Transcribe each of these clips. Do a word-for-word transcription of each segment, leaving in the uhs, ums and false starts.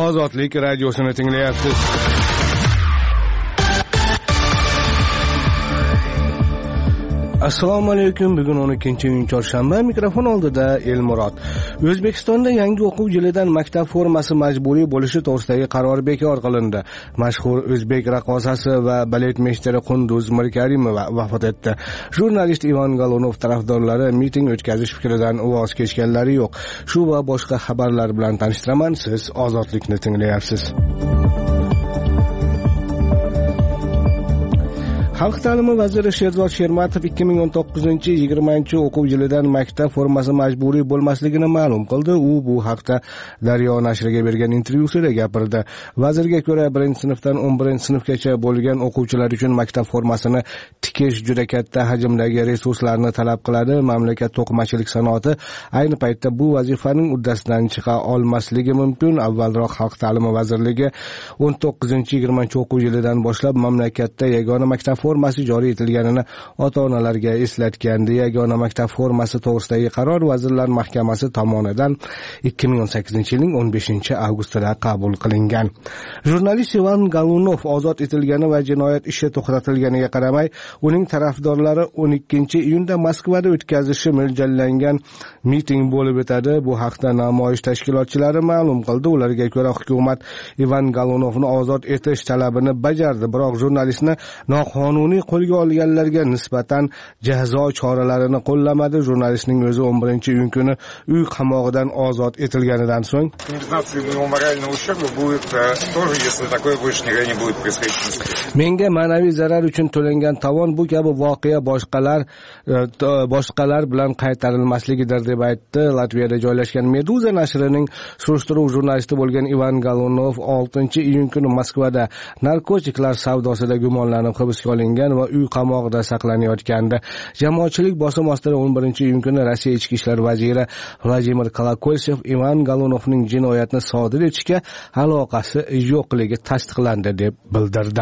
Ozodlik radiosini tinglayapsiz. Assalomu alaykum. Bugun o'n ikkinchi iyun chorshanba. Mikrofon oldida Elmurod. O'zbekistonda yangi o'quv yilidan maktab formasi majburiy bo'lishi to'g'risidagi qaror bekor qilindi. Mashhur o'zbek raqqosasi va balet meisteri Qunduz Mirkarimova vafot etdi. Jurnalist Ivan Galunov tarafdorlari miting o'tkazish fikridan voz kechganlari yo'q. Shu va boshqa xabarlar bilan tanishtiraman. Siz Ozodlikni tinglayapsiz. Xalq ta'limi vaziri Sherzod Shermatov ikki ming o'n to'qqizinchi yigirmanchi o'quv yilidan maktab formasi majburiy bo'lmasligini ma'lum qildi. U bu haqda Daryo nashriga bergan intervyusida gapirdi. Vazirga ko'ra, birinchi sinfdan o'n birinchi sinfgacha bo'lgan o'quvchilar uchun maktab formasini tikish juda katta hajmdagi resurslarni talab qiladi. Mamlakat to'qimachilik sanoati ayni paytda bu vazifaning uddasidan chiqa olmasligi mumkin. Avvalroq Xalq ta'limi vazirligi o'n to'qqizinchi yigirmanchi o'quv yilidan boshlab mamlakatda yagona maktab formasi joriy etilganini ota-onalarga eslatgandi. Yagona maktab formasi to'g'risidagi qaror Vazirlar Mahkamasi tomonidan ikki ming o'n sakkizinchi yilning o'n beshinchi avgustida qabul qilingan. Jurnalist Ivan Galunov ozod etilgani va jinoyat ishi to'xtatilganiga qaramay, uning tarafdorlari o'n ikkinchi iyunda Moskvada o'tkazishi mo'ljallangan miting bo'lib o'tadi. Bu haqda namoyish tashkilotchilari ma'lum qildi. Ularga ko'ra, hukumat Ivan Galunovni ozod etish talabini bajardi, biroq jurnalistni noqonuniy qonuniy qo'lga olganlarga nisbatan jazo choralarini qo'llamadi. Jurnalistning o'zi o'n birinchi iyun kuni uy qamog'idan ozod etilganidan so'ng menga ma'naviy zarar uchun to'langan tovon bu kabi voqea boshqalar boshqalar bilan qaytarilmasligidir deb aytdi. Latviyada joylashgan Meduza nashrining surishtiruv jurnalisti bo'lgan Ivan Galunov oltinchi iyun kuni Moskvada narkotiklar savdosida gumonlanib hibsga olingan va uy qamog'ida saqlanayotgandi. Jamoatchilik bosim ostida o'n birinchi iyun kuni Rossiya ichki ishlar vaziri Vladimir Kolokosev Ivan Galunovning jinoyatni sodir etishga aloqasi yo'qligi tasdiqlandi deb bildirdi.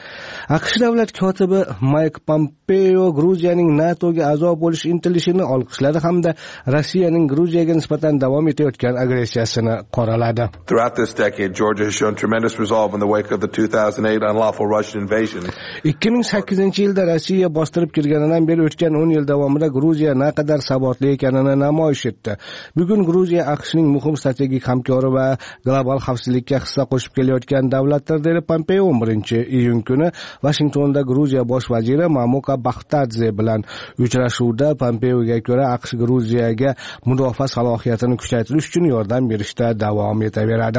AQSh davlat kotibi Mayk Pompeo Gruziyaning NATOga a'zo bo'lish intilishini olqishladi hamda Rossiyaning Gruziyaga nisbatan davom etayotgan agressiyasini qoraladi. Throughout this decade, Georgia has shown tremendous resolve in the wake of the two thousand eight unlawful Russian invasion. ikki ming sakkizinchi yilda Rossiya bostirib kirganidan beri o'tgan o'n yil davomida Gruziya naqadar sabotli ekanini namoyish etdi. Bugun Gruziya AQShning muhim strategik hamkori va global xavfsizlikka hissa qo'shib kelayotgan davlatdir, dedi Pompeo o'n birinchi iyun kuni Washingtonda Gruziya bosh vaziri Mamuka Baxtadze bilan uchrashuvda. Pompeoga ko'ra, AQSh Gruziyaga mudofaa salohiyatini kuchaytirish uchun yordam berishda davom etaveradi.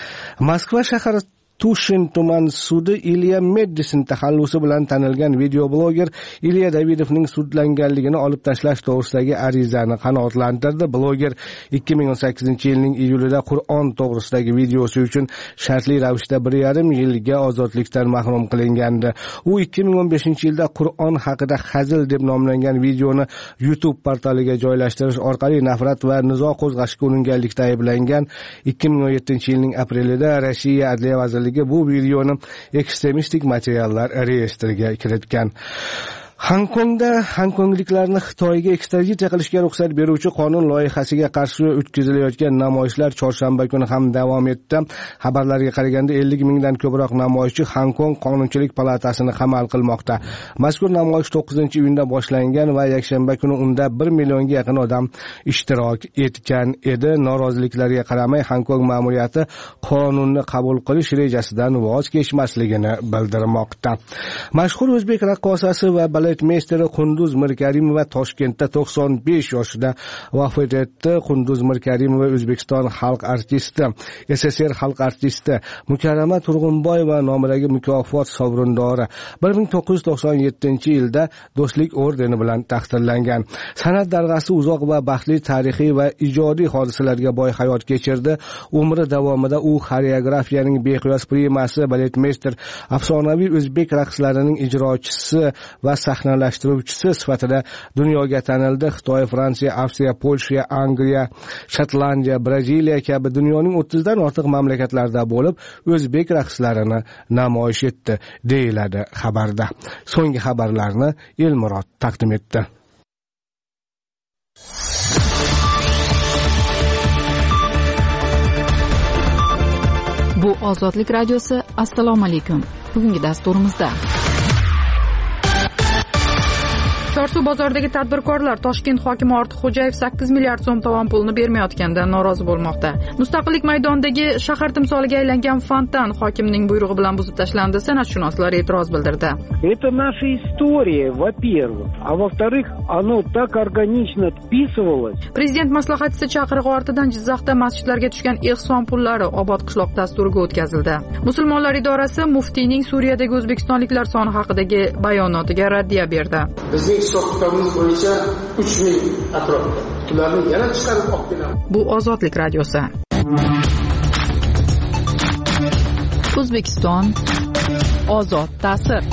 Moskva shahar Tushin tuman sudi Ilya Meddisin taxallusi bilan tanilgan videobloger Ilya Davidovning sudlanganligini olib tashlash to'g'risidagi arizani qanoatlantirdi. Bloger ikki ming o'n sakkizinchi yilning iyulida Qur'on to'g'risidagi videosi uchun shartli ravishda bir yarim yilga ozodlikdan mahrum qilingandi. U ikki ming o'n beshinchi yilda Qur'on haqida hazil deb nomlangan videoni YouTube portaliga joylashtirish orqali nafrat va nizo qo'zg'ashga uringanlikda ayblangan. ikki ming o'n yettinchi yilning aprelida Rossiya Adliya vazirligi bu videoni ekstremistik materiallar reyestriga kiritgan. Hongkongda Hongkongliklarni Xitoyga ekstradisiya qilishga ruxsat beruvchi qonun loyihasiga qarshi o'tkazilayotgan namoyishlar chorshanba kuni ham davom etdi. Xabarlarga qaraganda ellik mingdan ko'proq namoyishchi Hongkong Qonunchilik palatasini qamal qilmoqda. Mazkur namoyish to'qqizinchi iyunda boshlangan va yakshanba kuni unda bir millionga yaqin odam ishtirok etgan edi. Noroziliklarga qaramay, Hongkong ma'muriyati qonunni qabul qilish rejasidan voz kechmasligini bildirmoqda. Mashhur o'zbek raqqosasi va balet meisteri Qunduz Mirkarimova Toshkentda to'qson besh yoshida vafot etdi. Qunduz Mirkarimova O'zbekiston xalq artisti, S S R xalq artisti, Mukarrama Turg'unboyeva nomidagi mukofot sovrindori. bir ming to'qqiz yuz to'qson yettinchi yilda Do'stlik ordeni bilan taqdirlangan. San'at darg'asi uzoq va baxtli tarixiy va ijodiy hodisalarga boy hayot kechirdi. Umri davomida u xoreografiyaning beqiyos primasi, baletmeyster, afsonaviy o'zbek raqslarining ijrochisi va sahnalashtiruvchisi sifatida dunyoga tanildi. Xitoy, Fransiya, Avstriya, Polsha, Angliya, Shotlandiya, Braziliya kabi dunyoning o'ttizdan ortiq mamlakatlarida bo'lib, o'zbek raqslarini namoyish etdi, deyiladi xabarda. So'nggi xabarlarni Elmurod taqdim etdi. Ozodlik radiosi, assalomu alaykum. Bugungi dasturimizda Chorsu bozoridagi tadbirkorlar Toshkent hokimi Ortiqxo'jayev sakkiz milliard so'm tovon pulni bermayotganidan norozi bo'lmoqda. Mustaqillik maydonidagi shahar timsoliga aylangan fontan hokimning buyrug'i bilan buzib tashlandi. San'atshunoslar e'tiroz bildirdi. Это наша история, во-первых, а во-вторых, оно так органично вписывалось. Prezident maslahatchisi chaqirig'i ortidan Jizzaxda masjidlarga tushgan ehson pullari obod qishloq dasturiga o'tkazildi. Musulmonlar idorasi muftiyning Suriyadagi o'zbekistonliklar soni haqidagi bayonotiga raddiya berdi. hisobotimiz bo'yicha uch ming atrofida. Ularni yana chiqarib olib kelamiz. Bu Ozodlik radiosi. O'zbekiston ozod ta'sir.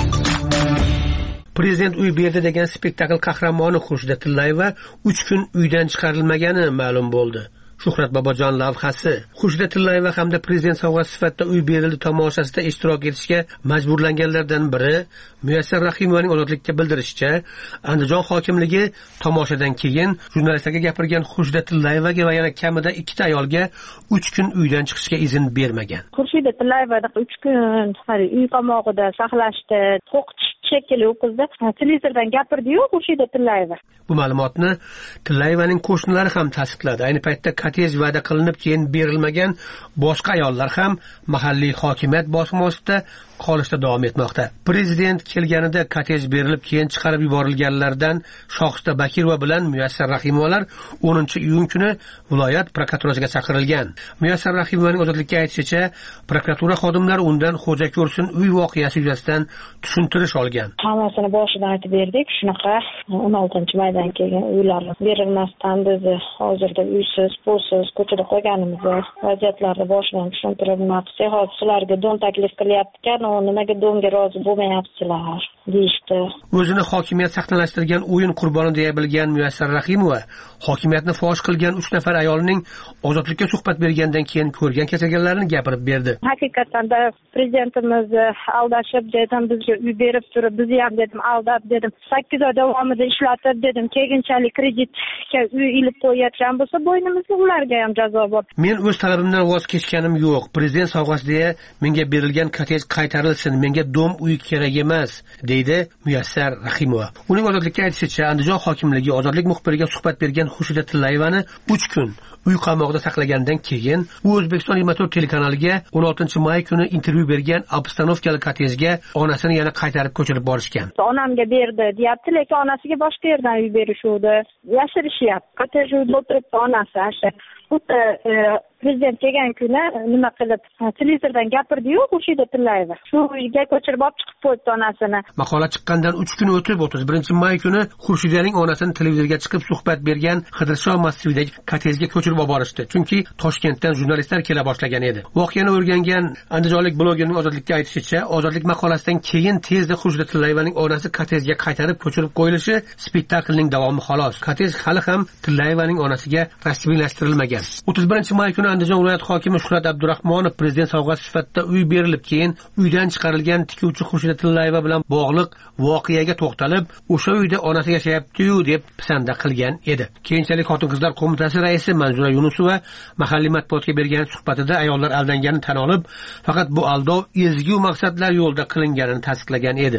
Prezident uy berdi degan spektakl qahramoni Xurshida Tillayeva uch kun uydan chiqarilmagani ma'lum bo'ldi. Shuhrat Bobojon lavhasi. Xurshida Tillayeva hamda prezident sovg'asi sifatida uy berildi tomoshasida ishtirok etishga majburlanganlardan biri Muyassar Rahimovaning ozodlikka bildirishicha, Andijon hokimligi tomoshadan keyin jurnalistlarga gapirgan Xurshida Tillayevaga va yana kamida ikkita ayolga uch kun uydan chiqishga izn bermagan. Xurshida Tillayevani uch kun uy qamog'ida saqlashdi, qo'rqitish shekilli o'qizdi. Televizordan gapirdi-yu Xurshida Tillayeva. Bu ma'lumotni Tillayevaning qo'shnilari ham tasdiqladi. Ayni paytda kotej va'da qilinib keyin berilmagan boshqa ayollar ham mahalliy hokimiyat bosimi ostida qolishda davom etmoqda. Prezident kelganida kotej berilib keyin chiqarib yuborilganlardan Shohista Bakirova bilan Muyassar Rahimovalar o'ninchi iyun kuni viloyat prokuraturasiga chaqirilgan. Muyassar Rahimovaning ozodlikka aytishicha, prokuratura xodimlari undan xo'ja ko'rsin uy voqeasi yuzasidan tushuntirish olgan. Hammasini boshidan aytib berdik. Shunaqa o'n oltinchi maydan kelgan uylar berilmasdan bizni hozirda uysiz, pulsiz ko'chada qo'yganimizni vaziyatlarni boshidan tushuntiribmiz. Hozir sizlarga dom taklif qilyapti-kan, nimaga domga rozi bo'lmayapsizlar deyishdi. O'zini hokimiyat sahnalashtirgan o'yin qurboni deya bilgan Muyassar Rahimova hokimiyatni fosh qilgan uch nafar ayolning ozodlikka suhbat bergandan keyin ko'rgan kechirganlarini gapirib berdi. Haqiqatan da prezidentimiz aldashib dedim, bizga uy berib turib, bizni ham dedim aldab dedim. sakkiz oy davomida ishlatib dedim, keyinchalik kreditga uy ilib qo'yayotgan bo'lsa, bo'ynimizga ularga ham jazo bor. Men o'z talabimdan voz kechganim yo'q. Prezident sovg'asi deya menga berilgan kotej qaytarilsin, menga dom uy kerak emas, deydi Muyassar Rahimova. Uning ozodlikka aytishicha, Andijon hokimligi ozodlik muxbiriga suhbat bergan Xurshida Tillayevani uch kun uy qamoqida saqlagandan keyin u O'zbekiston yigirma to'rt telekanaliga o'n oltinchi may kuni intervyu bergan obstanovkali kotejga onasini yana qaytarib ko'chirib borishgan. Onamga berdi, deyapti, lekin onasiga boshqa yerdan uy berishuvdi. Yashirishyapti. Kotejda o'tiribdi onasi. Xuddi prezident kelgan kuni nima qilib televizordan gapirdi-yu Xurshida Tillayeva. Shu uyga ko'chirib olib chiqib qo'ydi onasini. Maqola chiqqandan uch kun o'tib o'ttiz birinchi may kuni Xurshidaning onasini televizorga chiqib suhbat bergan Qidirshoh massividagi kotejga ko'chirib olib borishdi. Chunki Toshkentdan jurnalistlar kela boshlagan edi. Voqeani o'rgangan andijonlik blogerning ozodlikka aytishicha, ozodlik maqolasidan keyin tezda Xurshida Tillayevaning onasi kotejga qaytarib ko'chirib qo'yilishi spektaklning davomi xolos. Kotej hali ham Tillayevaning onasiga rasmiylashtirilmagan. o'ttiz birinchi may kuni Andijon viloyat hokimi Shuhrat Abdurahmonov prezident sovg'asi sifatida uy berilib keyin uydan chiqarilgan tikuvchi Xurshida Tillayeva bilan bog'liq voqeaga to'xtalib, o'sha uyda onasi yashayapti-yu deb pisanda qilgan edi. Keyinchalik Xotin-qizlar qo'mitasi raisi Manzura Yunusova mahalliy matbuotga bergan suhbatida ayollar aldanganini tan olib, faqat bu aldov ezgu maqsadlar yo'lida qilinganini tasdiqlagan edi.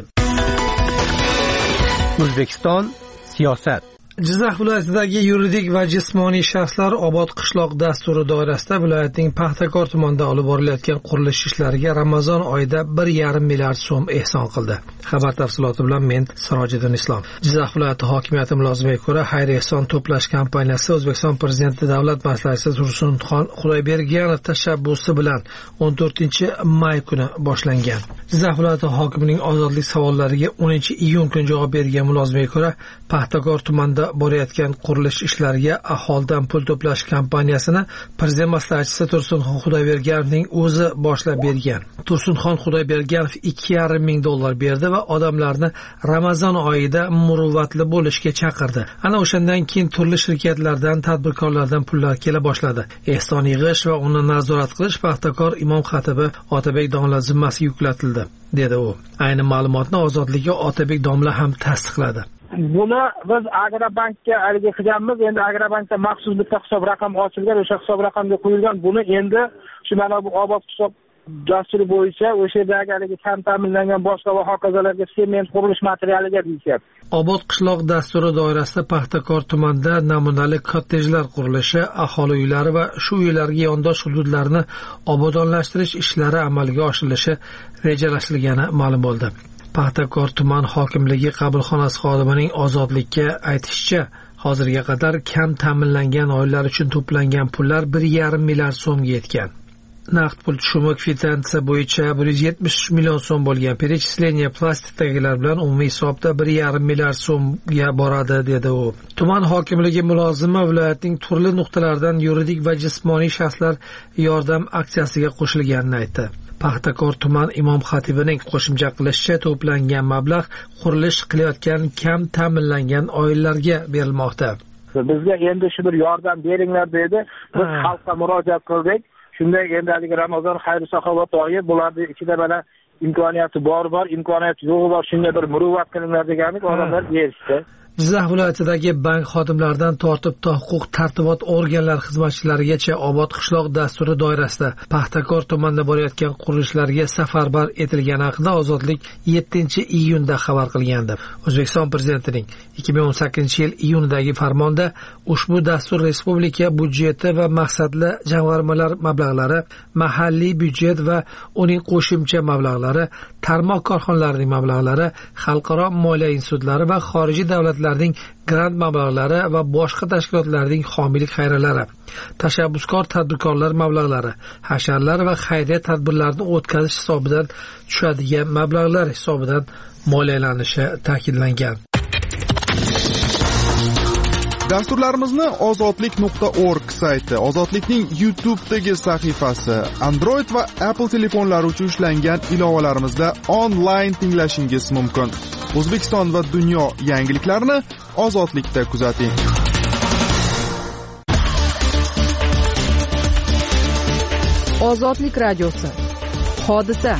O'zbekiston siyosat. Jizzax viloyatidagi yuridik va jismoniy shaxslar obod qishloq dasturi doirasida viloyatning Paxtakor tumanida olib borilayotgan qurilish ishlariga Ramazon oyida bir yarim milliard so'm ehson qildi. Xabar tafsiloti bilan men Sirojiddin Islom. Jizzax viloyati hokimiyati mulozimiga ko'ra, xayr ehson to'plash kompaniyasi O'zbekiston prezidenti davlat maslahatchisi Tursunxon Xudoyberganov tashabbusi bilan o'n to'rtinchi may kuni boshlangan. Jizzax viloyati hokimining ozodlik savollariga o'ninchi iyun kuni javob bergan mulozimiga ko'ra, Paxtakor tumanida borayotgan qurilish ishlariga aholidan pul to'plash kompaniyasini prezident maslahatchisi Tursunxon Xudoyberganovning o'zi boshlab bergan. Tursunxon Xudoyberganov ikki yarim ming dollar berdi va odamlarni Ramazon oyida muruvvatli bo'lishga chaqirdi. Ana o'shandan keyin turli shirkatlardan, tadbirkorlardan pullar kela boshladi. Ehson yig'ish va uni nazorat qilish Paxtakor imom xatibi Otabek domla zimmasiga yuklatildi, dedi u. Ayni ma'lumotni ozodlikka Otabek domla ham tasdiqladi. Buni biz Agrobankka alga qilganmiz. Endi Agrobankda maxsus bitta hisob raqam ochilgan, o'sha hisob raqamga qo'yilgan. Buni endi shu mana bu obod hisob dasturi bo'yicha o'sha yerdagi haligi kam ta'minlangan boshqa va hokazolarga sement qurilish materialiga deyishyapti. Obod qishloq dasturi doirasida Paxtakor tumanida namunali kottejlar qurilishi, aholi uylari va shu uylarga yondosh hududlarni obodonlashtirish ishlari amalga oshirilishi rejalashtirilgani ma'lum bo'ldi. Paxtakor tuman hokimligi qabulxonasi xodimining Ozodlikka aytishicha, hozirga qadar kam ta'minlangan oilalar uchun to'plangan pullar bir yarim milliard so'mga yetgan. Naqd pul tushumi kvitansiya bo'yicha bir yuz yetmish million so'm bo'lgan перечисление plastikdagilar bilan umumiy hisobda bir yarim milliard so'mga boradi, dedi u. Tuman hokimligi mulozimi viloyatning turli nuqtalaridan yuridik va jismoniy shaxslar yordam aksiyasiga qo'shilganini aytdi. Paxtakor tuman imom xatibining qo'shimcha qilishicha, to'plangan mablag' qurilish qilayotgan kam ta'minlangan oilalarga berilmoqda. Bizga endi shu bir yordam beringlar dedi. Biz xalqqa murojaat qildik. Shunday endi haligi Ramazon xayr saxovat oyi, bularning ichida mana imkoniyati bor bor, imkoniyati yo'q bor, shunga bir muruvvat qilinglar deganlik odamlar berishdi. Jizzax viloyatidagi bank xodimlaridan tortib to huquq tartibot organlari xizmatchilarigacha Obod qishloq dasturi doirasida Paxtakor tumanida bo'layotgan qurilishlarga safarbar etilgani haqida Ozodlik yettinchi iyunda xabar qilgandi. O'zbekiston prezidentining ikki ming o'n sakkizinchi yil iyundagi farmonda ushbu dastur respublika byudjeti va maqsadli jamg'armalar mablag'lari, mahalliy byudjet va uning qo'shimcha mablag'lari, tarmoq korxonalarining mablag'lari, xalqaro moliya institutlari va xorijiy davlatlarning grant mablag'lari va boshqa tashkilotlarning homiylik xayriyalari, tashabbuskor tadbirkorlar mablag'lari, hasharlar va xayriya tadbirlarini o'tkazish hisobidan tushadigan mablag'lar hisobidan moliyalanishi ta'kidlangan. Dasturlarimizni ozodlik nuqta org sayti, Ozodlikning YouTube'dagi sahifasi, Android va Apple telefonlari uchun ishlangan ilovalarimizda onlayn tinglashingiz mumkin. O'zbekiston va dunyo yangiliklarini Ozodlikda kuzating. Ozodlik radiosi. Hodisa.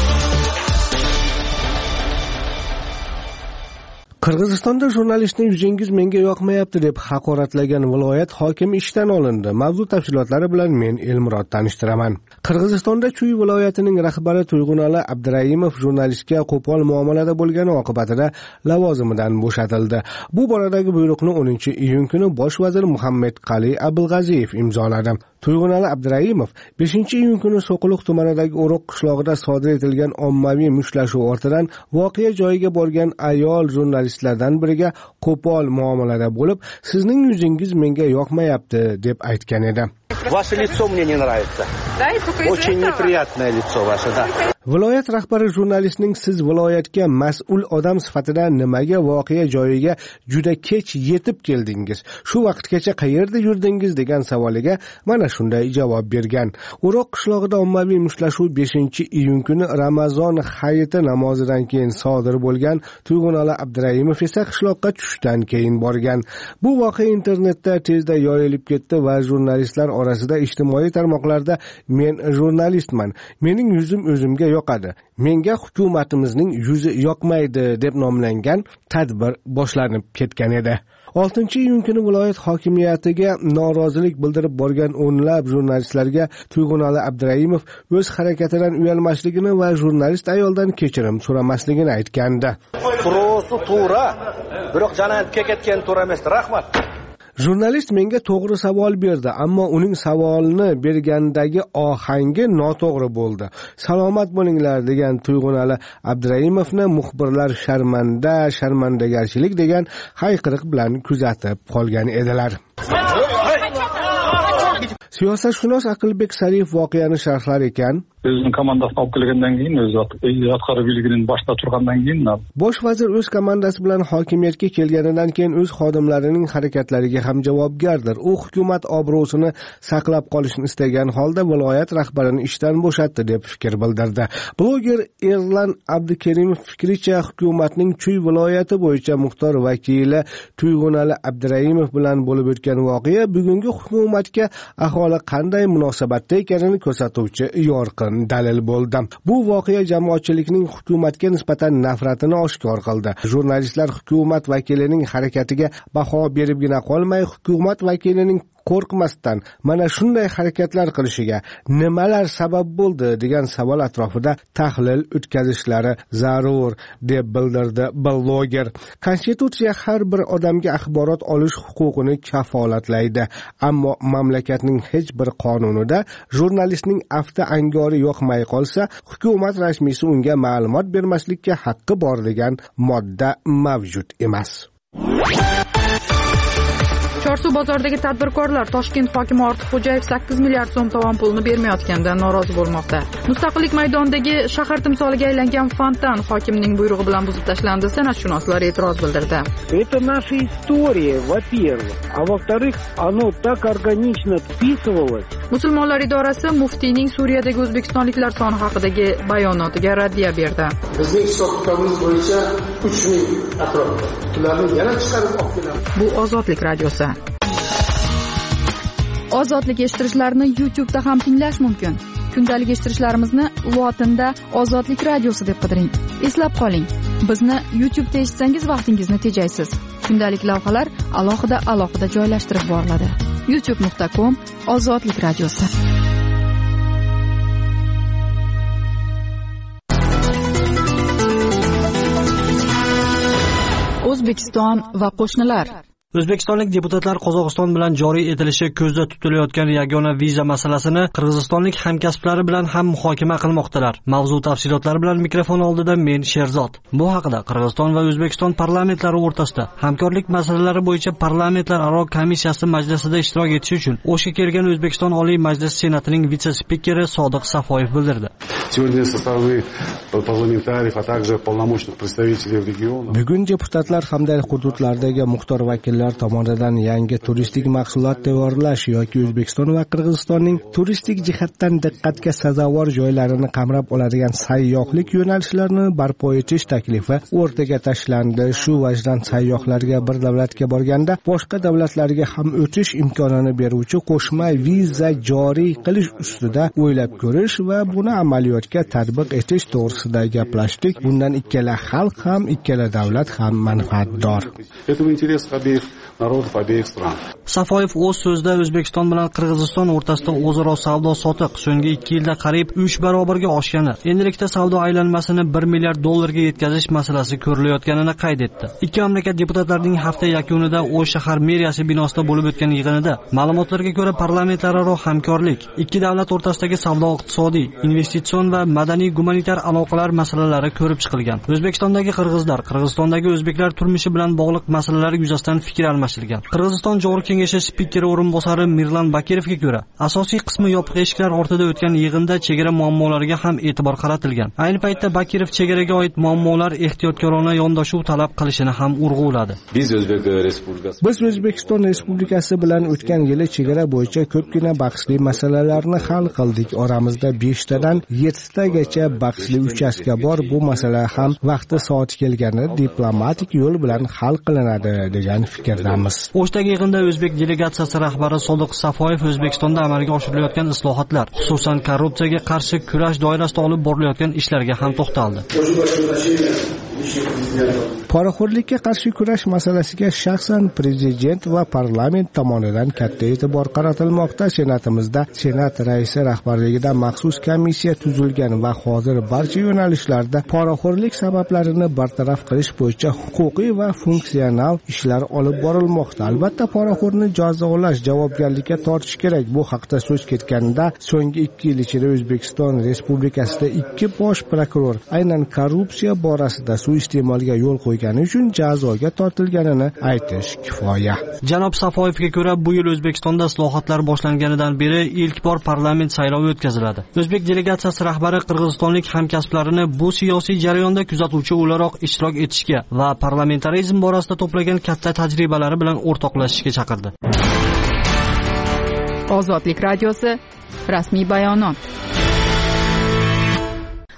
Qirg'izistonda jurnalistni yuzingiz menga yoqmayapti deb haqoratlagan viloyat hokimi ishdan olindi. Mavzu tafsilotlari bilan men Elmurod tanishtiraman. Qirg'izistonda Chuy viloyatining rahbari Tuyg'unali Abduraimov jurnalistga qo'pol muomalada bo'lgani oqibatida lavozimidan bo'shatildi. Bu boradagi buyruqni o'ninchi iyun kuni bosh vazir Muhammadqali Abulg'aziyev imzoladi. Tuyg'unali Abduraimov beshinchi iyun kuni So'qiliq tumanidagi O'roq qishlog'ida sodir etilgan ommaviy mushtlashuv ortidan voqea joyiga borgan ayol jurnalistlardan biriga qo'pol muomalada bo'lib, sizning yuzingiz menga yoqmayapti deb aytgan edi. Ваше лицо мне не нравится. Очень неприятное лицо ваше, да. Viloyat rahbari jurnalistning siz viloyatga mas'ul odam sifatida nimaga voqea joyiga juda kech yetib keldingiz, shu vaqtgacha qayerda yurdingiz degan savoliga mana shunday javob bergan. O'roq qishlog'ida ommaviy mushtlashuv beshinchi iyun kuni Ramazon hayiti namozidan keyin sodir bo'lgan. Tuyg'unali Abduraimov esa qishloqqa tushdan keyin borgan. Bu voqea internetda tezda yoyilib ketdi va jurnalistlar orasida ijtimoiy tarmoqlarda men jurnalistman, mening yuzim o'zimga yoqadi, menga hukumatimizning yuzi yoqmaydi deb nomlangan tadbir boshlanib ketgan edi. oltinchi iyun kuni viloyat hokimiyatiga norozilik bildirib borgan o'nlab jurnalistlarga Tuyg'unali Abduraimov o'z harakatidan uyalmasligini va jurnalist ayoldan kechirim so'ramasligini aytgandi. To'g'risi to'g'ri, biroq janoyatga ketgan to'g'ri emas. Rahmat. Jurnalist menga to'g'ri savol berdi, ammo uning savolni bergandagi ohangi noto'g'ri bo'ldi. Salomat bo'linglar degan Tuyg'unali Abduraimovni muxbirlar sharmanda, sharmandagarchilik degan hayqiriq bilan kuzatib qolgan edilar. Siyosatshunos Aqilbek Sariyev voqeani sharhlar ekan. O'zining komandasini olib kelgandan keyin, o'zi atqaruv bilgining boshida turgandan keyin bosh vazir o'z komandasi bilan hokimiyatga kelganidan keyin o'z xodimlarining harakatlariga ham javobgardir. U hukumat obro'sini saqlab qolishni istagan holda viloyat rahbarini ishdan bo'shatdi deb fikr bildirdi. Bloger Erlan Abdukerimov fikricha, hukumatning Chuy viloyati bo'yicha muxtor vakili Tuyg'unali Abduraimov bilan bo'lib o'tgan voqea bugungi hukumatga aholi qanday munosabatda ekanini ko'rsatuvchi yorqin dalil bo'ldi. Bu voqea jamoatchilikning hukumatga nisbatan nafratini oshkor qildi. Jurnalistlar hukumat vakilining harakatiga baho beribgina qolmay, hukumat vakilining qo'rqmasdan mana shunday harakatlar qilishiga nimalar sabab bo'ldi degan savol atrofida tahlil o'tkazishlari zarur, deb bildirdi bloger. Konstitutsiya har bir odamga axborot olish huquqini kafolatlaydi, ammo mamlakatning hech bir qonunida jurnalistning afti angori yoqmay qolsa, hukumat rasmiysi unga ma'lumot bermaslikka haqqi bor degan modda mavjud emas. Chorsu bozoridagi tadbirkorlar Toshkent hokimi Ortiqxo'jayev sakkiz milliard so'm tovon pulini bermayotganidan norozi bo'lmoqda. Mustaqillik maydonidagi shahar timsoliga aylangan fontan hokimning buyrug'i bilan buzib tashlandi. San'atshunoslar e'tiroz bildirdi. Это наша история, во-первых, а во-вторых, оно так органично вписывалось. Musulmonlar idorasi muftiyning Suriyadagi o'zbekistonliklar soni haqidagi bayonotiga raddiya berdi. Bizning hisob-kitobimiz bo'yicha uch ming atrofida. Ularni yana chiqarib olib kelamiz. Bu Ozodlik radiosi. Ozodlik eshittirishlarni YouTube'da ham tinglash mumkin. Kundalik eshittirishlarimizni lotinda Ozodlik radiosi deb qidiring. Eslab qoling, bizni YouTube'da eshitsangiz vaqtingizni tejaysiz. Kundalik lavhalar alohida alohida joylashtirib boriladi. youtube nuqta com Ozodlik radiosi. O'zbekiston va qo'shnilar. O'zbekistonlik deputatlar Qozog'iston bilan joriy etilishi ko'zda tutilayotgan yagona viza masalasini qirg'izistonlik hamkasblari bilan ham muhokama qilmoqdalar. Mavzu tafsilotlari bilan mikrofon oldida men Sherzod. Bu haqida Qirg'iziston va O'zbekiston parlamentlari o'rtasida hamkorlik masalalari bo'yicha parlamentlararo komissiyasi majlisida ishtirok etish uchun O'shga kelgan O'zbekiston Oliy Majlis Senatining vitse-spikeri Sodiq Safoyev bildirdi. Bugun deputatlar hamda hududlardagi muxtor vakillar tomonidan yangi turistik mahsulot tayyorlash yoki O'zbekiston va Qirg'izistonning turistik jihatdan diqqatga sazovor joylarini qamrab oladigan sayyohlik yo'nalishlarini barpo etish taklifi o'rtaga tashlandi. Shu vajdan sayyohlarga bir davlatga borganda boshqa davlatlarga ham o'tish imkonini beruvchi qo'shma viza joriy qilish ustida o'ylab ko'rish va buni amaliyotga tatbiq etish to'g'risida gaplashdik. Bundan ikkala xalq ham, ikkala davlat ham manfaatdor. Safoyev o'z so'zida O'zbekiston bilan Qirg'iziston o'rtasida o'zaro savdo sotiq so'nggi ikki yilda qariyb uch barobarga oshgani, endilikda savdo aylanmasini bir milliard dollarga yetkazish masalasi ko'rilayotganini qayd etdi. Ikki mamlakat deputatlarining hafta yakunida O'sh shahar meriyasi binosida bo'lib o'tgan yig'inida ma'lumotlarga ko'ra parlamentlararo hamkorlik, ikki davlat o'rtasidagi savdo, iqtisodiy, investitsion va madaniy gumanitar aloqalar masalalari ko'rib chiqilgan. O'zbekistondagi qirg'izlar, Qirg'izistondagi o'zbeklar turmushi bilan bog'liq masalalar yuzasidan fikr almashtirgan. Qirg'iziston Joriy kengashi spikeri o'rinbosari Mirlan Bakirovga ko'ra, asosiy qismi yopiq eshiklar ortida o'tgan yig'inda chegara muammolariga ham e'tibor qaratilgan. Ayni paytda Bakirov chegaraga oid muammolar ehtiyotkorona yondashuv talab qilishini ham urg'uladi. Biz O'zbek Respublikasi Biz O'zbekiston Respublikasi bilan o'tgan yili chegara bo'yicha ko'pgina bahsli masalalarni hal qildik. Oramizda besh tadan yetti tagacha bahsli uchastka bor. Bu masala ham vaqti soati kelganida diplomatik yo'l bilan hal qilinadi degan fikrdamiz. O'shdagi yig'inda o'zbek delegatsiyasi rahbari Sodiq Safoyev O'zbekistonda amalga oshirilayotgan islohotlar, xususan korrupsiyaga qarshi kurash doirasida olib borilayotgan ishlarga ham to'xtaldi. Poraxo'rlikka qarshi kurash masalasiga shaxsan prezident va parlament tomonidan katta e'tibor qaratilmoqda. Senatimizda Senat raisi rahbarligida maxsus komissiya tuzilgan va hozir barcha yo'nalishlarda poraxo'rlik sabablarini bartaraf qilish bo'yicha huquqiy va funksional ishlar olib borilmoqda. Albatta, poraxo'rni jazolash, javobgarlikka tortish kerak. Bu haqda so'z ketganda so'nggi ikki yil ichida O'zbekiston Respublikasida ikki bosh prokuror aynan korrupsiya borasida suiiste'molga yo'l qo'ygani uchun jazoga tortilganini aytish kifoya. Janob Safoyevga ko'ra, bu yil O'zbekistonda islohotlar boshlanganidan beri ilk bor parlament saylovi o'tkaziladi. O'zbek delegatsiyasi rahbari qirg'izistonlik hamkasblarini bu siyosiy jarayonda kuzatuvchi o'laroq ishtirok etishga va parlamentarizm borasida to'plagan katta tajribalari bilan o'rtoqlashishga chaqirdi. Ozodlik radiosi rasmiy bayonot.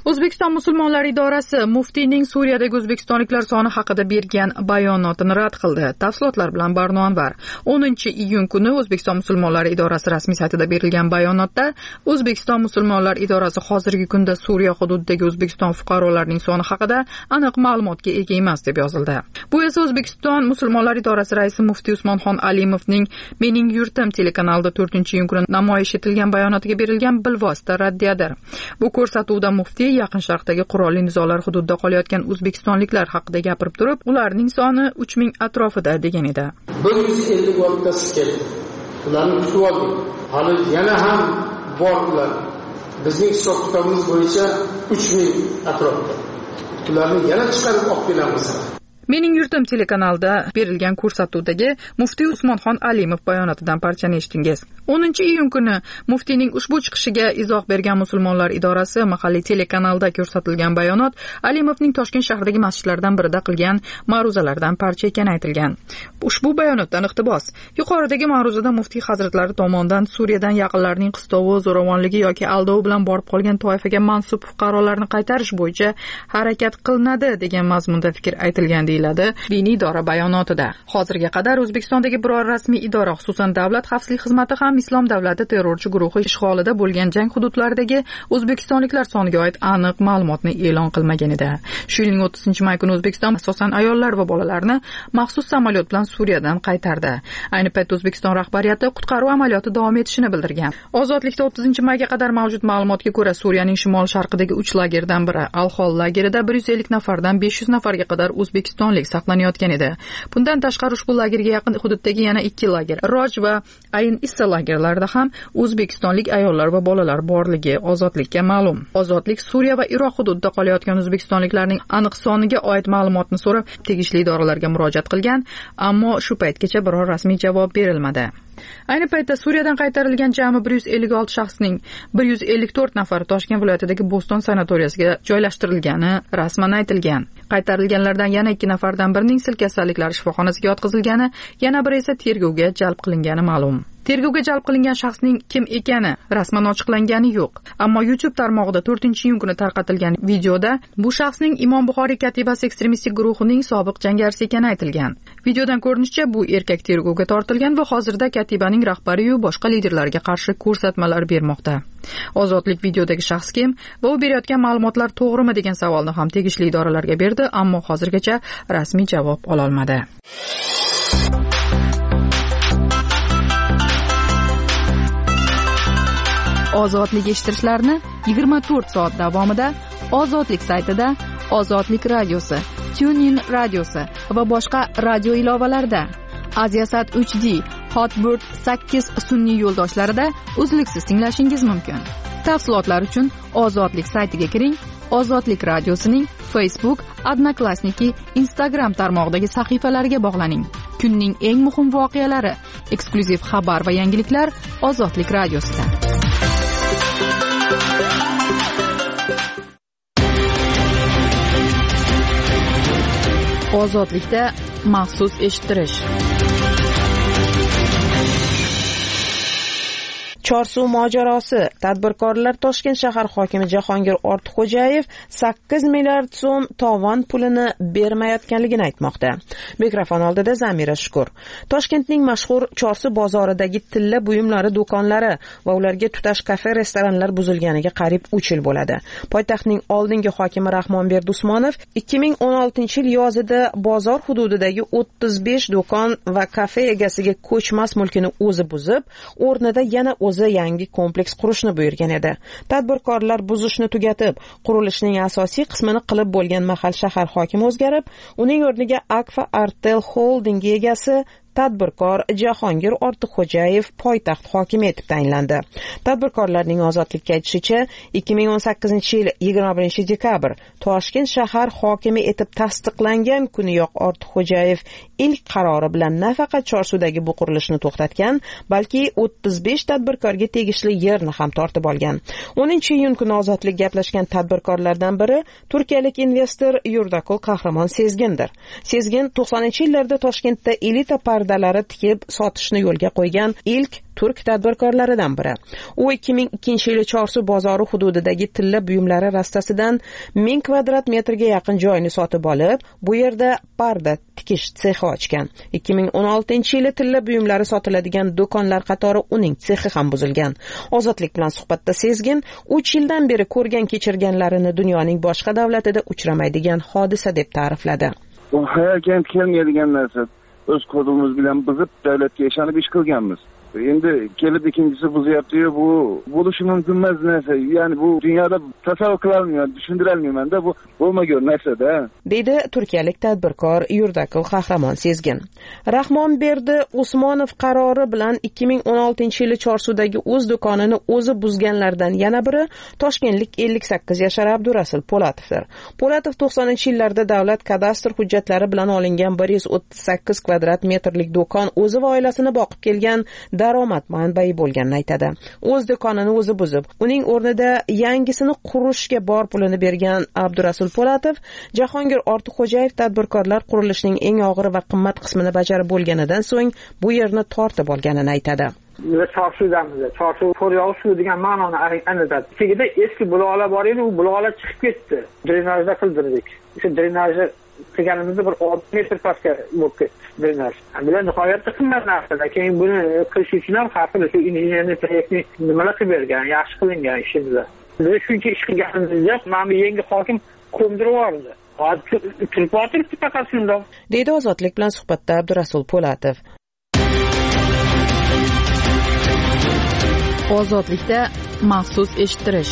O'zbekiston musulmonlari idorasi muftiyning Suriyadagi o'zbekistonliklar soni haqida bergan bayonotini rad qildi. Tafsilotlar bilan Barno Anvar. o'ninchi iyun kuni O'zbekiston musulmonlari idorasi rasmiy saytida berilgan bayonotda O'zbekiston musulmonlari idorasi hozirgi kunda Suriya hududidagi O'zbekiston fuqarolarining soni haqida aniq ma'lumotga ega emas deb yozildi. Bu esa O'zbekiston musulmonlari idorasi raisi muftiy Usmonxon Alimovning Mening yurtim telekanalida to'rtinchi iyun kuni namoyish etilgan bayonotiga berilgan bilvosita raddiyadir. Bu ko'rsatuvda muftiy Yaqin Sharqdagi qurolli nizolar hududida qolayotgan o'zbekistonliklar haqida gapirib turib, ularning soni uch ming atrofida degan edi. bir yuz ellik oltitasi keldi. Ularni kutib oldik. Hali yana ham bor ular. Bizning hisob-kitobimiz bo'yicha uch ming atrofida. Ularni yana chiqarib olib kelamiz. Mening yurtim telekanalida berilgan ko'rsatuvdagi muftiy Usmonxon Alimov bayonotidan parchani eshitdingiz. o'ninchi iyun kuni muftiyning ushbu chiqishiga izoh bergan musulmonlar idorasi mahalliy telekanalda ko'rsatilgan bayonot Alimovning Toshkent shahridagi masjidlardan birida qilgan ma'ruzalardan parcha ekani aytilgan. Ushbu bayonotdan iqtibos: yuqoridagi ma'ruzada muftiy hazratlari tomonidan Suriyadan yaqinlarining qistovi, zo'ravonligi yoki aldov bilan borib qolgan toifaga mansub fuqarolarni qaytarish bo'yicha harakat qilinadi degan mazmunda fikr aytilgan deyiladi diniy idora bayonotida. Hozirga qadar O'zbekistondagi biror rasmiy idora, xususan davlat xavfsizlik xizmati ham Islom davlati terrorchi guruhi ishg'olida bo'lgan jang hududlaridagi o'zbekistonliklar soniga oid aniq ma'lumotni e'lon qilmagan edi. Shu yilning o'ttizinchi may kuni O'zbekiston asosan ayollar va bolalarni maxsus samolyot bilan Suriyadan qaytardi. Ayni paytda O'zbekiston rahbariyati qutqaruv amaliyoti davom etishini bildirgan. Ozodlikda o'ttizinchi mayga qadar mavjud ma'lumotga ko'ra, Suriyaning shimol-sharqidagi uch lagerdan biri Al-Hol lagerida bir yuz ellik nafardan besh yuz nafarga qadar o'zbekistonlik saqlanayotgan edi. Bundan tashqari ushbu lagerga yaqin hududdagi yana ikki lager, Roj va Ayn Issa lagerlarida ham o'zbekistonlik ayollar va bolalar borligi ozodlikka ma'lum. Ozodlik Suriya va Iroq hududida qolayotgan o'zbekistonliklarning aniq soniga oid ma'lumotni so'rab tegishli idoralarga murojaat qilgan, ammo shu paytgacha biror rasmiy javob berilmadi. Ayni paytda Suriyadan qaytarilgan jami bir yuz ellik olti shaxsning bir yuz ellik to'rt nafari Toshkent viloyatidagi Bo'ston sanatoriyasiga joylashtirilgani rasman aytilgan. Qaytarilganlardan yana ikki nafardan birining sil kasalliklari shifoxonasiga yotqizilgani, yana biri esa tergovga jalb qilingani ma'lum. Tergovga jalb qilingan shaxsning kim ekani rasman ochiqlangani yo'q. Ammo YouTube tarmog'ida to'rtinchi iyun kuni tarqatilgan videoda bu shaxsning Imom Buxoriy katibasi ekstremistik guruhining sobiq jangarisi ekani aytilgan. Videodan ko'rinishicha, bu erkak tergovga tortilgan va hozirda katibaning rahbari va boshqa liderlarga qarshi ko'rsatmalar bermoqda. Ozodlik videodagi shaxs kim va u berayotgan ma'lumotlar to'g'rimi degan savolni ham tegishli idoralarga berdi, ammo hozirgacha rasmiy javob ola olmadi. Ozodlik eshittirishlarni yigirma to'rt soat davomida Ozodlik saytida, Ozodlik radiosi, TuneIn radiosi va boshqa radio ilovalarda, Aziasat uch D, Hotbird sakkiz sun'iy yo'ldoshlarida uzluksiz tinglashingiz mumkin. Tafsilotlar uchun Ozodlik saytiga kiring. Ozodlik radiosining Facebook, Odnoklassniki, Instagram tarmog'idagi sahifalariga bog'laning. Kunning eng muhim voqealari, eksklyuziv xabar va yangiliklar Ozodlik radiosida. Ozodlikda maxsus eshittirish. Chorsu mojarosi. Tadbirkorlar Toshkent shahar hokimi Jahongir Ortiqxo'jayev sakkiz milliard so'm tovon pulini bermayotganligini aytmoqda. Mikrofon oldida Zamira Shukur. Toshkentning mashhur Chorsu bozoridagi tilla buyumlari do'konlari va ularga tutash kafe, restoranlar buzilganiga qariyb uch yil bo'ladi. Poytaxtning oldingi hokimi Rahmonberdi Usmonov ikki ming o'n oltinchi yil yozida bozor hududidagi o'ttiz besh do'kon va kafe egasiga ko'chmas mulkini o'zi buzib, o'rnida yana o'zi yangi kompleks qurishni buyurgan edi. Tadbirkorlar buzishni tugatib, qurilishning asosiy qismini qilib bo'lgan mahal shahar hokimi o'zgarib, uning o'rniga Akfa Artel Holding egasi tadbirkor Jahongir Ortiqxo'jayev poytaxt hokimi etib tayinlandi. Tadbirkorlarning Ozodlikka aytishicha, ikki ming o'n sakkizinchi yil yigirma birinchi dekabr Toshkent shahar hokimi etib tasdiqlangan kuniyoq Ortiqxo'jayev ilk qarori bilan nafaqat Chorsudagi bu qurilishni to'xtatgan, balki o'ttiz besh tadbirkorga tegishli yerni ham tortib olgan. o'ninchi iyun kuni Ozodlik gaplashgan tadbirkorlardan biri turkiyalik investor Yurdakul Qahramon Sezgindir. Sezgin to'qsoninchi yillarda Toshkentda elita parda pardalari tikib sotishni yo'lga qo'ygan ilk turk tadbirkorlaridan biri. U ikki ming ikkinchi yili Chorsu bozori hududidagi tilla buyumlari rastasidan ming kvadrat metrga yaqin joyni sotib olib, bu yerda parda tikish sexi ochgan. ikki ming o'n oltinchi yili tilla buyumlari sotiladigan do'konlar qatori uning sexi ham buzilgan. Ozodlik bilan suhbatda Sezgin uch yildan beri ko'rgan kechirganlarini dunyoning boshqa davlatida uchramaydigan hodisa deb ta'rifladi. Bu hayotga kelmaydigan narsa. O'z qo'limiz bilan buzib, davlatga ishonib ish qilganmiz. Endi kelib ikkinchisi buzyapti-yu, bu bo'lishi mumkin emas narsa. Ya'ni bu dunyoda tasavvur qila olmayman, tushundira olmayman-da, bu bo'lmagan narsa-da. Deydi turkiyalik tadbirkor Yurdakul Qahramon Sezgin. Rahmonberdi Usmonov qarori bilan ikki ming o'n oltinchi yili Chorsudagi o'z do'konini o'zi buzganlardan yana biri toshkentlik ellik sakkiz yashar Abdurasul Polatovdir. Polatov to'qsoninchi yillarda davlat kadastr hujjatlari bilan olingan bir yuz o'ttiz sakkiz kvadrat metrlik do'kon o'zi va oilasini boqib kelgan daromad manbai bo'lganini aytadi. O'z do'konini o'zi buzib, uning o'rnida yangisini qurishga bor pulini bergan Abdurasul Polatov Jahongir Ortiqxo'jayev tadbirkorlar qurilishining eng og'ir va qimmat qismini bajarib bo'lganidan so'ng bu yerni tortib olganini aytadi. Biz Chorsudamiz. Chorsu Qo'ryog' suvi degan ma'noni anglatadi. Chegida eski buloqlar bor edi, u buloqlar chiqib ketdi. Drenajda qildirdik. O'sha drenajni qilganimizda bir olti metr pastga bo'lib ketdi drenaj. Bular nihoyatda qimmat narsa. Keyin buni qilish uchun ham har xil shu injenerlik proyektni nimalar qilib bergan, yaxshi qilingan ishimizda. Biz shuncha ish qilganimizda mana yangi hokim ko'mdirib yubordi. Hozir turib o'tiribdi faqat shundoq. Deydi Ozodlik bilan suhbatda Abdurasul Polatov. Ozodlikda maxsus eshittirish.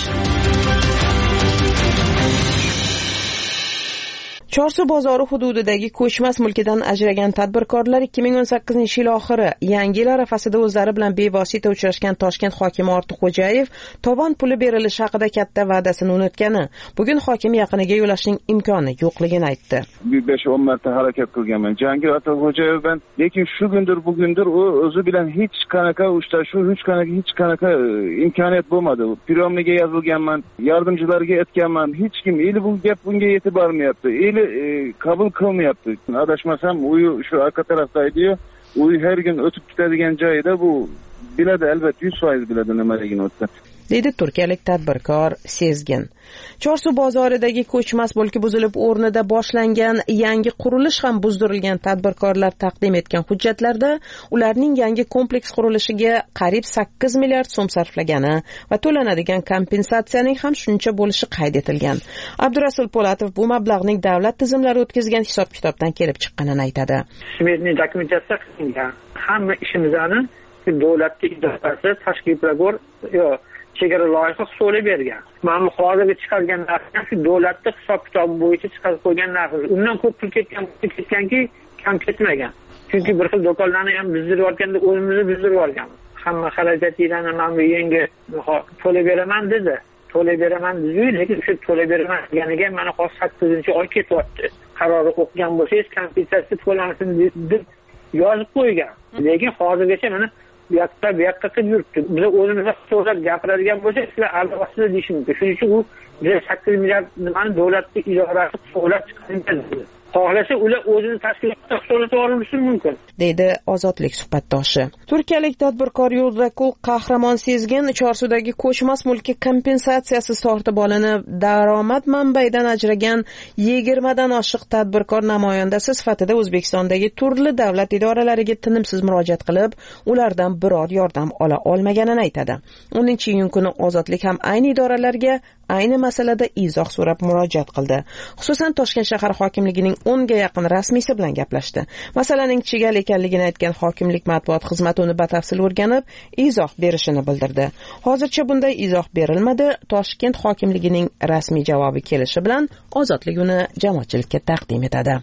Chorsu bozori hududidagi ko'chmas mulkidan ajragan tadbirkorlar ikki ming o'n sakkizinchi yil oxiri yangi yil arafasida o'zlari bilan bevosita uchrashgan Toshkent hokimi Ortiqxo'jayev tovon puli berilishi haqida katta va'dasini unutgani, bugun hokim yaqiniga yo'lashning imkoni yo'qligini aytdi. besh o'n marta harakat qilganman Jahongir Ortiqxo'jayev bilan, lekin shu kundir bugundir u o'zi bilan hech qanaqa uchrashuv, hech qanaqa hech qanaqa imkoniyat bo'lmadi. Piromniga yozilganman, yordamchilarga aytganman, hech kim eli bu gap bunga yetib bormayapti. Eli qabul qilmayapti. Adashmasam u shu orqa tarafda edi-yu, u har kun o'tib ketadigan joyida bu biladi, albatta yuz foiz biladi nimaligini o'tdi. Deydi turkiyalik tadbirkor Sezgin. Chorsu bozoridagi ko'chmas mulki buzilib o'rnida boshlangan yangi qurilish ham buzdirilgan tadbirkorlar taqdim etgan hujjatlarda ularning yangi kompleks qurilishiga qariyb sakkiz milliard so'm sarflagani va to'lanadigan kompensatsiyaning ham shuncha bo'lishi qayd etilgan. Abdurasul Polatov bu mablag'ning davlat tizimlari o'tkazgan hisob-kitobdan kelib chiqqanini aytadi. Svetni dokumentatsiya qilingan. Hamma ishimizni davlatga idorasi tashkil qilib yo chegara loyiha hisoblab bergan. Mana hozirga chiqargan narsa shu davlatda hisob-kitob bo'yicha chiqarib qo'ygan narsa. Undan ko'p pul ketgan, ketganki, kam ketmagan. Chunki bir xil do'konlarni ham bizdirib yorganda o'zimizni bizdirib yorganmiz. Hamma xarajatlarni mana yangi to'lab beraman dedi. To'lab beraman dedi, lekin shu to'lab beraman deganiga mana hozir sakkizinchi oy ketyapti. Qarori o'qigan bo'lsangiz, kompensatsiya to'lansin deb yozib qo'ygan. Lekin hozirgacha mana bu yoqda bu yoqqa qilib yuribdi. Biz o'zimizga so'zlab gapiradigan bo'lsak, sizlar albatta deyish mumkin. Shuning uchun u sakkiz milliard nimani davlatga idorasi qo'llab chiqargan. Xohlasa ular o'zini tashkilotda hisoblatib olishi mumkin, deydi Ozodlik suhbatdoshi. Turkiyalik tadbirkor Yurdakul Qahramon Sezgin Chorsudagi ko'chmas mulki kompensatsiyasi tortib olinib, daromad manbaidan ajragan yigirmadan oshiq tadbirkor namoyandasi sifatida O'zbekistondagi turli davlat idoralariga tinimsiz murojaat qilib, ulardan biror yordam ola olmaganini aytadi. o'ninchi iyun kuni Ozodlik ham ayni idoralarga ayni masalada izoh so'rab murojaat qildi. Xususan Toshkent shahar hokimligining o'nga yaqin rasmiysi bilan gaplashdi. Masalaning chigal ekanligini aytgan hokimlik matbuot xizmati uni batafsil o'rganib, izoh berishini bildirdi. Hozircha bunday izoh berilmadi. Toshkent hokimligining rasmiy javobi kelishi bilan Ozodlik uni jamoatchilikka taqdim etadi.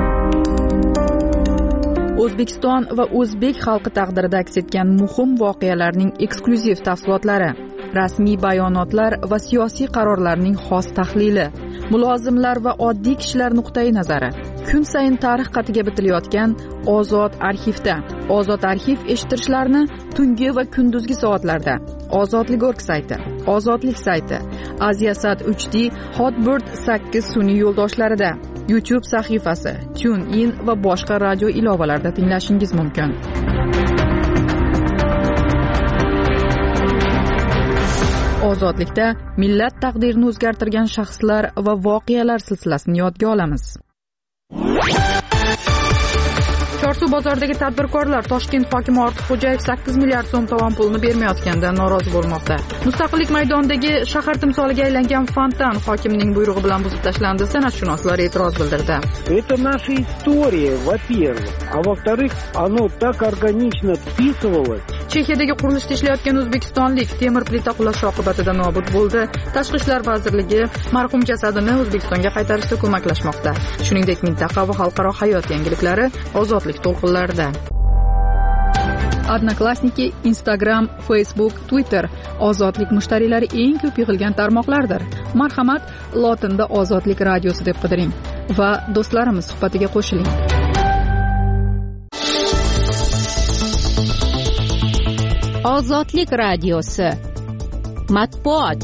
O'zbekiston va o'zbek xalqi taqdirida aks etgan muhim voqealarning eksklyuziv tafsilotlari, rasmiy bayonotlar va siyosiy qarorlarning xos tahlili, mulozimlar va oddiy kishilar nuqtai nazari. Kun sayin tarix qatiga bitilayotgan Ozod arxivda. Ozod arxiv eshittirishlarni tungi va kunduzgi soatlarda Ozodlik.org sayti, Ozodlik sayti, Aziyasat uch D, Hotbird sakkiz sun'iy yo'ldoshlarida, YouTube sahifasi, TuneIn va boshqa radio ilovalarida tinglashingiz mumkin. Ozodlikda millat taqdirini o'zgartirgan shaxslar va voqealar silsilasini yodga olamiz. Chorsu bozoridagi tadbirkorlar Toshkent hokimi Ortiqxo'jayev sakkiz milliard so'm tovon pulni bermayotganidan norozi bo'lmoqda. Mustaqillik maydonidagi shahar timsoliga aylangan fontan hokimning buyrug'i bilan buzib tashlandi. San'atshunoslar e'tiroz bildirdi. Это наша история, во-первых, а во-вторых, оно так органично вписывалось. Chexiyadagi qurilishda ishlayotgan o'zbekistonlik temir plita qulashi oqibatida nobud bo'ldi. Tashqi ishlar vazirligi marhum jasadini O'zbekistonga qaytarishda ko'maklashmoqda. Shuningdek, mintaqa va xalqaro hayot yangiliklari ozodlik to'lqinlarida. Odnoklassniki, Instagram, Facebook, Twitter ozodlik mushtariylari eng ko'p yig'ilgan tarmoqlardir. Marhamat, lotinda ozodlik radiosi deb qidiring va do'stlarimiz suhbatiga qo'shiling. Ozodlik radiosi matbuot.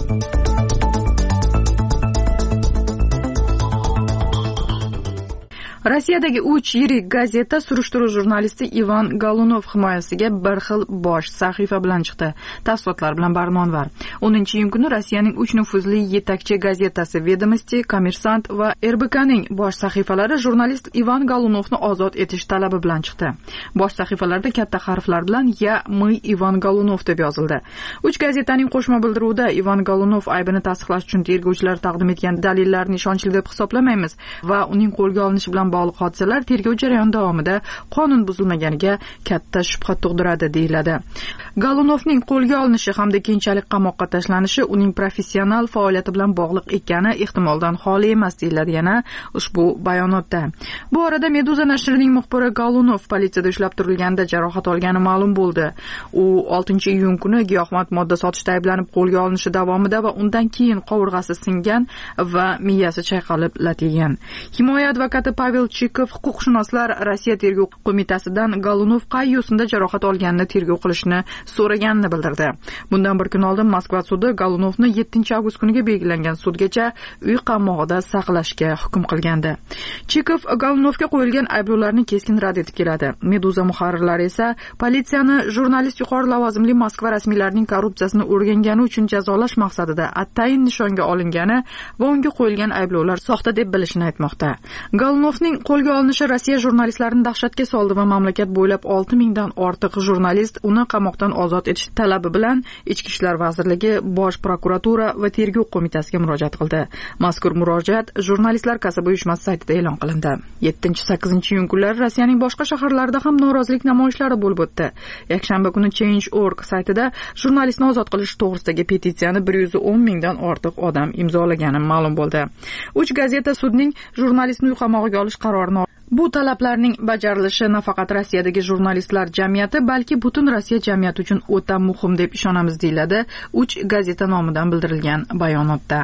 Rossiyadagi uch yirik gazeta surishtiruv jurnalisti Ivan Golunov himoyasiga bir xil bosh sahifa bilan chiqdi. Tafsilotlar bilan Barmonvar. o'ninchi iyun kuni Rossiyaning uch nufuzli yetakchi gazetasi Vedomosti, Kommersant va R B K'ning bosh sahifalari jurnalist Ivan Golunovni ozod etish talabi bilan chiqdi. Bosh sahifalarda katta harflar bilan "Ya мы Ivan Golunov" deb yozildi. Uch gazetaning qo'shma bildiruvida Ivan Golunov aybini tasdiqlash uchun tergovchilar taqdim etgan dalillarni ishonchli deb hisoblamaymiz va uning qo'lga olinishi bilan bog'liq hodisalar tergov jarayoni davomida qonun buzilmaganiga katta shubha tug'diradi deyiladi. Golunovning qo'lga olinishi hamda keyinchalik qamoqqa tashlanishi uning professional faoliyati bilan bog'liq ekani ehtimoldan xoli emas deyiladi yana ushbu bayonotda. Bu orada Meduza nashrining muxbiri Golunov politsiyada ushlab turilganda jarohat olgani ma'lum bo'ldi. U oltinchi iyun kuni giyohvand modda sotishda ayblanib qo'lga olinishi davomida va undan keyin qovurg'asi singan va miyasi chayqalib lat yegan. Himoya advokati Pavel Chikov huquqshunoslar Rossiya tergov qo'mitasidan Golunov qay yo'sinda jarohat olganini tergov qilishni so'raganini bildirdi. Bundan bir kun oldin Moskva sudi Golunovni yettinchi avgust kuniga belgilangan sudgacha uy qammog'ida saqlashga hukm qilgandi. Chikov Golunovga qo'yilgan ayblovlarni keskin rad etib keladi. Meduza muharrirlari esa politsiyani jurnalist yuqori lavozimli Moskva rasmiylarining korrupsiyasini o'rgangani uchun jazolash maqsadida atayin nishonga olingani va unga qo'yilgan ayblovlar soxta deb bilishini aytmoqda. Golunovning qo'lga olinishi Rossiya jurnalistlarini dahshatga soldi va mamlakat bo'ylab olti mingdan ortiq jurnalist uni qamoqdan ozod etish talabi bilan Ichki ishlar vazirligi, Bosh prokuratura va tergov qo'mitasiga murojaat qildi. Mazkur murojaat jurnalistlar kasaba uyushmasi saytida e'lon qilindi. yettinchi sakkizinchi iyun kunlari Rossiyaning boshqa shaharlarida ham norozilik namoyishlari bo'lib o'tdi. Yakshanba kuni change dot org saytida jurnalistni ozod qilish to'g'risidagi petitsiyani bir yuz o'n mingdan ortiq odam imzolagani ma'lum bo'ldi. uch gazeta sudning jurnalistni uy qamog'iga olish qarorini Bu talablarning bajarilishi nafaqat Rossiyadagi jurnalistlar jamiyati, balki butun Rossiya jamiyati uchun o'ta muhim deb ishonamiz deyiladi uch gazeta nomidan bildirilgan bayonotda.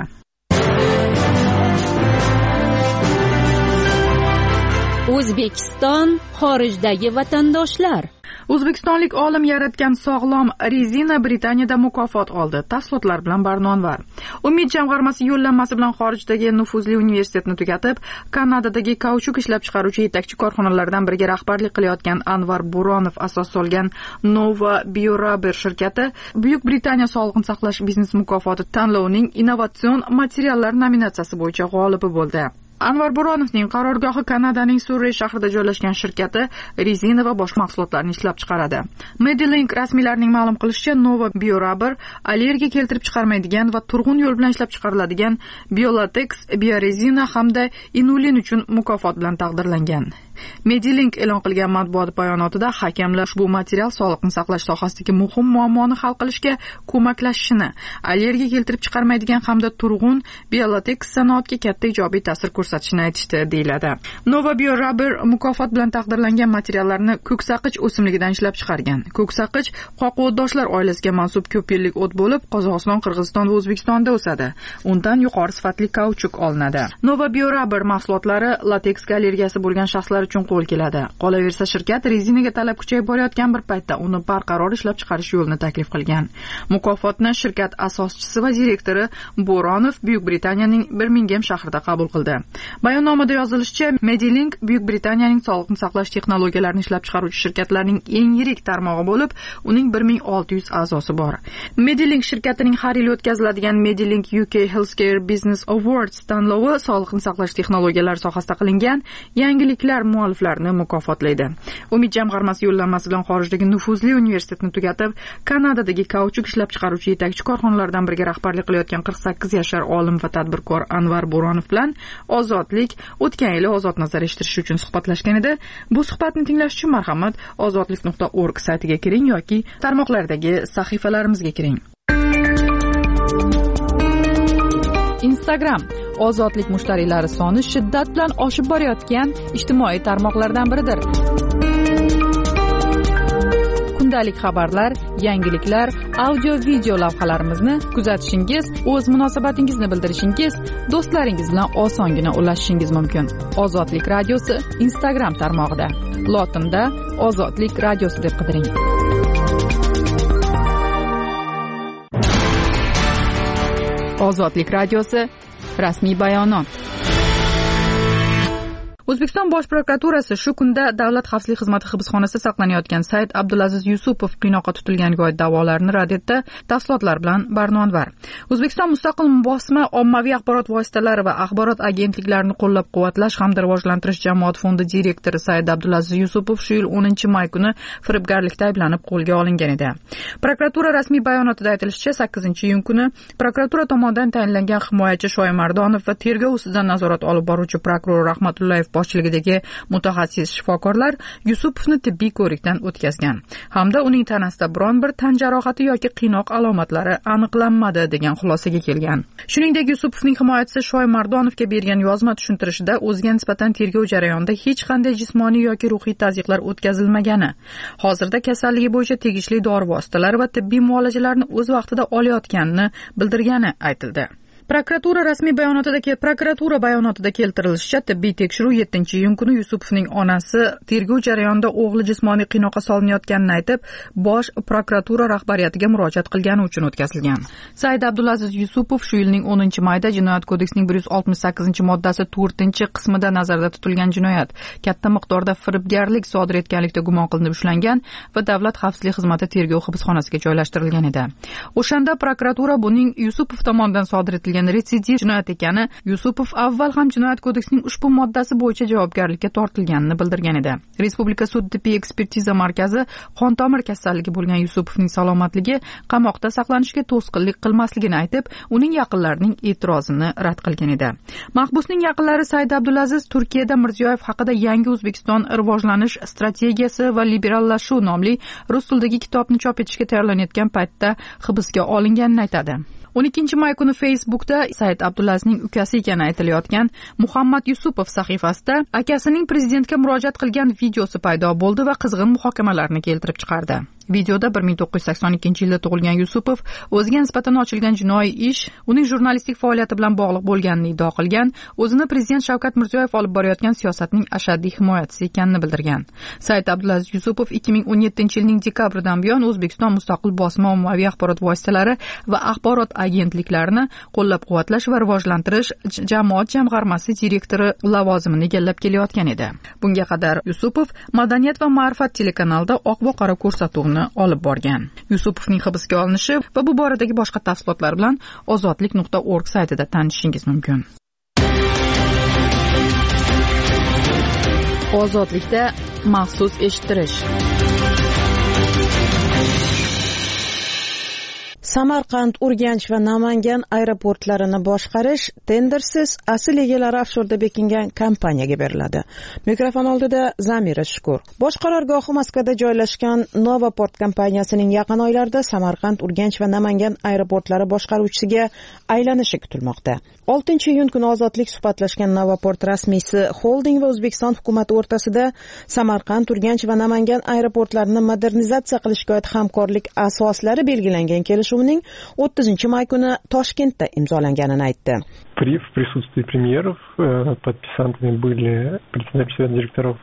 O'zbekiston xorijdagi vatandoshlar. O'zbekistonlik olim yaratgan sog'lom rezina Britaniyada mukofot oldi. Tafsilotlar bilan Barnonvar. Umid jamg'armasi yo'llanmasi bilan xorijdagi nufuzli universitetni tugatib, Kanadadagi kauchuk ishlab chiqaruvchi yetakchi korxonalardan biriga rahbarlik qilayotgan Anvar Buronov asos solgan Nova Biorubber shirkati Buyuk Britaniya sog'liqni saqlash biznes mukofoti tanlovining innovatsion materiallar nominatsiyasi bo'yicha g'olibi bo'ldi. Anvar Buronovning qarorgohi Kanadaning Surrey shahrida joylashgan shirkati rezina va boshqa mahsulotlarni ishlab chiqaradi. Medilink rasmiylarining ma'lum qilishicha, Nova Biorubber allergiya keltirib chiqarmaydigan va turg'un yo'l bilan ishlab chiqariladigan biolatex, biorezina hamda inulin uchun mukofot bilan taqdirlangan. Medilink e'lon qilgan matbuot bayonotida hakamlar ushbu material sog'liqni saqlash sohasidagi muhim muammoni hal qilishga ko'maklashishini, allergiya keltirib chiqarmaydigan hamda turg'un biolatex sanoatga katta ijobiy ta'sir ko'rsatishini aytishdi deyiladi. Nova Biorubber mukofot bilan taqdirlangan materiallarni ko'ksaqich o'simligidan ishlab chiqargan. Ko'ksaqich qo'rquvdoshlar oilasiga mansub ko'p yillik o't bo'lib, Qozog'iston, Qirg'iziston va O'zbekistonda o'sadi. Undan yuqori sifatli kauchuk olinadi. Nova Biorubber mahsulotlari lateksga allergiyasi bo'lgan shaxslar uchun qo'l keladi. Qolaversa, shirkat rezinaga talab kuchayib borayotgan bir paytda uni barqaror ishlab chiqarish yo'lini taklif qilgan. Mukofotni shirkat asoschisi va direktori Bo'ronov Buyuk Britaniyaning Birmingem shahrida qabul qildi. Bayonnomada yozilishicha, Medilink Buyuk Britaniyaning sog'liqni saqlash texnologiyalarini ishlab chiqaruvchi shirkatlarning eng yirik tarmog'i bo'lib, uning bir ming olti yuz a'zosi bor. Medilink shirkatining har yil o'tkaziladigan Medilink U K Healthcare Business Awards tanlovi sog'liqni saqlash texnologiyalari sohasida qilingan yangiliklar mualliflarini mukofotlaydi. Umid jamg'armasi yo'llanmasi bilan xorijdagi nufuzli universitetni tugatib, Kanadadagi kauchuk ishlab chiqaruvchi yetakchi korxonalardan biriga rahbarlik qilayotgan qirq sakkiz yashar olim va tadbirkor Anvar Bo'ronov bilan Ozodlik o'tgan yili ozod nazar eshittirish uchun suhbatlashgan edi. Bu suhbatni tinglash uchun marhamat ozodlik nuqta org saytiga kiring yoki tarmoqlardagi sahifalarimizga kiring. Instagram ozodlik mushtariylari soni shiddat bilan oshib borayotgan ijtimoiy tarmoqlardan biridir. Kundalik xabarlar, yangiliklar, audio-video lavhalarimizni kuzatishingiz, o'z munosabatingizni bildirishingiz, do'stlaringiz bilan osongina ulashishingiz mumkin. Ozodlik radiosi Instagram tarmog'ida. Lotinda Ozodlik radiosi deb qidiring. Ozodlik radiosi rasmiy bayonot. O'zbekiston Bosh prokuraturasi shu kunda Davlat xavfsizlik xizmati hibsxonasida saqlanayotgan Said Abdulaziz Yusupov qiynoqqa tutilganiga oid da'volarni rad etdi. Tafsilotlar bilan Barnonvar. O'zbekiston mustaqil bosma ommaviy axborot vositalari va axborot agentliklarini qo'llab-quvvatlash hamda rivojlantirish jamoat fondi direktori Said Abdulaziz Yusupov shu yil o'ninchi may kuni firibgarlikda ayblanib qo'lga olingan edi. Prokuratura rasmiy bayonotida aytilishicha, sakkizinchi iyun kuni prokuratura tomonidan tayinlangan himoyachi Shoimardonov va tergov ustidan nazorat olib boruvchi prokuror Rahmatullayev boshchiligidagi mutaxassis shifokorlar Yusupovni tibbiy ko'rikdan o'tkazgan hamda uning tanasida biron bir tan jarohati yoki qiynoq alomatlari aniqlanmadi degan xulosaga kelgan. Shuningdek, Yusupovning himoyachisi Shoimardonovga bergan yozma tushuntirishda o'ziga nisbatan tergov jarayonida hech qanday jismoniy yoki ruhiy tazyiqlar o'tkazilmagani, hozirda kasalligi bo'yicha tegishli dori vositalari va tibbiy muolajalarni o'z vaqtida olayotganini bildirgani aytildi. Prokuratura rasmiy bayonotida prokuratura bayonotida keltirilishicha, tibbiy tekshiruv yettinchi iyun kuni Yusupovning onasi tergov jarayonida o'g'li jismoniy qiynoqqa solinayotganini aytib, bosh prokuratura rahbariyatiga murojaat qilgani uchun o'tkazilgan. Said Abdulaziz Yusupov shu yilning o'ninchi mayida Jinoyat kodeksining bir yuz oltmish sakkizinchi moddasi to'rtinchi qismida nazarda tutilgan jinoyat, katta miqdorda firibgarlik sodir etganlikda gumon qilinib ushlangan va Davlat xavfsizlik xizmati tergov hibsxonasiga joylashtirilgan edi. O'shanda prokuratura buning Yusupov tomonidan sodir etilgan retsidiv jinoyat ekani, Yusupov avval ham Jinoyat kodeksining ushbu moddasi bo'yicha javobgarlikka tortilganini bildirgan edi. Respublika sud tibbiy ekspertiza markazi qon tomir kasalligi bo'lgan Yusupovning salomatligi qamoqda saqlanishga to'sqinlik qilmasligini aytib, uning yaqinlarining e'tirozini rad qilgan edi. Mahbusning yaqinlari Said Abdulaziz Turkiyada Mirziyoyev haqida Yangi O'zbekiston rivojlanish strategiyasi va liberallashuv nomli rus tilidagi kitobni chop etishga tayyorlanayotgan paytda hibsga olinganini aytadi. o'n ikkinchi may kuni Facebookda Said Abdulazizning ukasi ekani aytilayotgan Muhammad Yusupov sahifasida akasining prezidentga murojaat qilgan videosi paydo bo'ldi va qizg'in muhokamalarni keltirib chiqardi. Videoda bir ming to'qqiz yuz sakson ikkinchi yilda tug'ilgan Yusupov o'ziga nisbatan ochilgan jinoiy ish uning jurnalistik faoliyati bilan bog'liq bo'lganini iddao qilgan, o'zini prezident Shavkat Mirziyoyev olib borayotgan siyosatning ashaddiy himoyachisi ekanini bildirgan. Said Abdulaziz Yusupov ikki ming o'n yettinchi yilning dekabridan buyon O'zbekiston mustaqil bosma ommaviy axborot vositalari va axborot agentliklarini qo'llab-quvvatlash va rivojlantirish jamoat jamg'armasi direktori lavozimini egallab kelayotgan edi. Bunga qadar Yusupov Madaniyat va ma'rifat telekanalida oq va qora ko'rsatuvni olib borgan. Yusupovning hibsga olinishi va bu boradagi boshqa tafsilotlar bilan ozodlik nuqta org saytida tanishishingiz mumkin. Ozodlikda maxsus eshittirish. Samarqand, Urganch va Namangan aeroportlarini boshqarish tendersiz asl egalari ofshorda bekingan kompaniyaga beriladi. Mikrofon oldida Zamira Shukur. Bosh qarorgohi Moskvada joylashgan Novaport kompaniyasining yaqin oylarda Samarqand, Urganch va Namangan aeroportlari boshqaruvchisiga aylanishi kutilmoqda. oltinchi iyun kuni Ozodlik suhbatlashgan Novaport rasmiysi Holding va O'zbekiston hukumati o'rtasida Samarqand, Urganch va Namangan aeroportlarini modernizatsiya qilishga oid hamkorlik asoslari belgilangan kelishuvning o'ttizinchi may kuni Toshkentda imzolanganini aytdi. При в присутствии премьеров подписантами были председатель совета директоров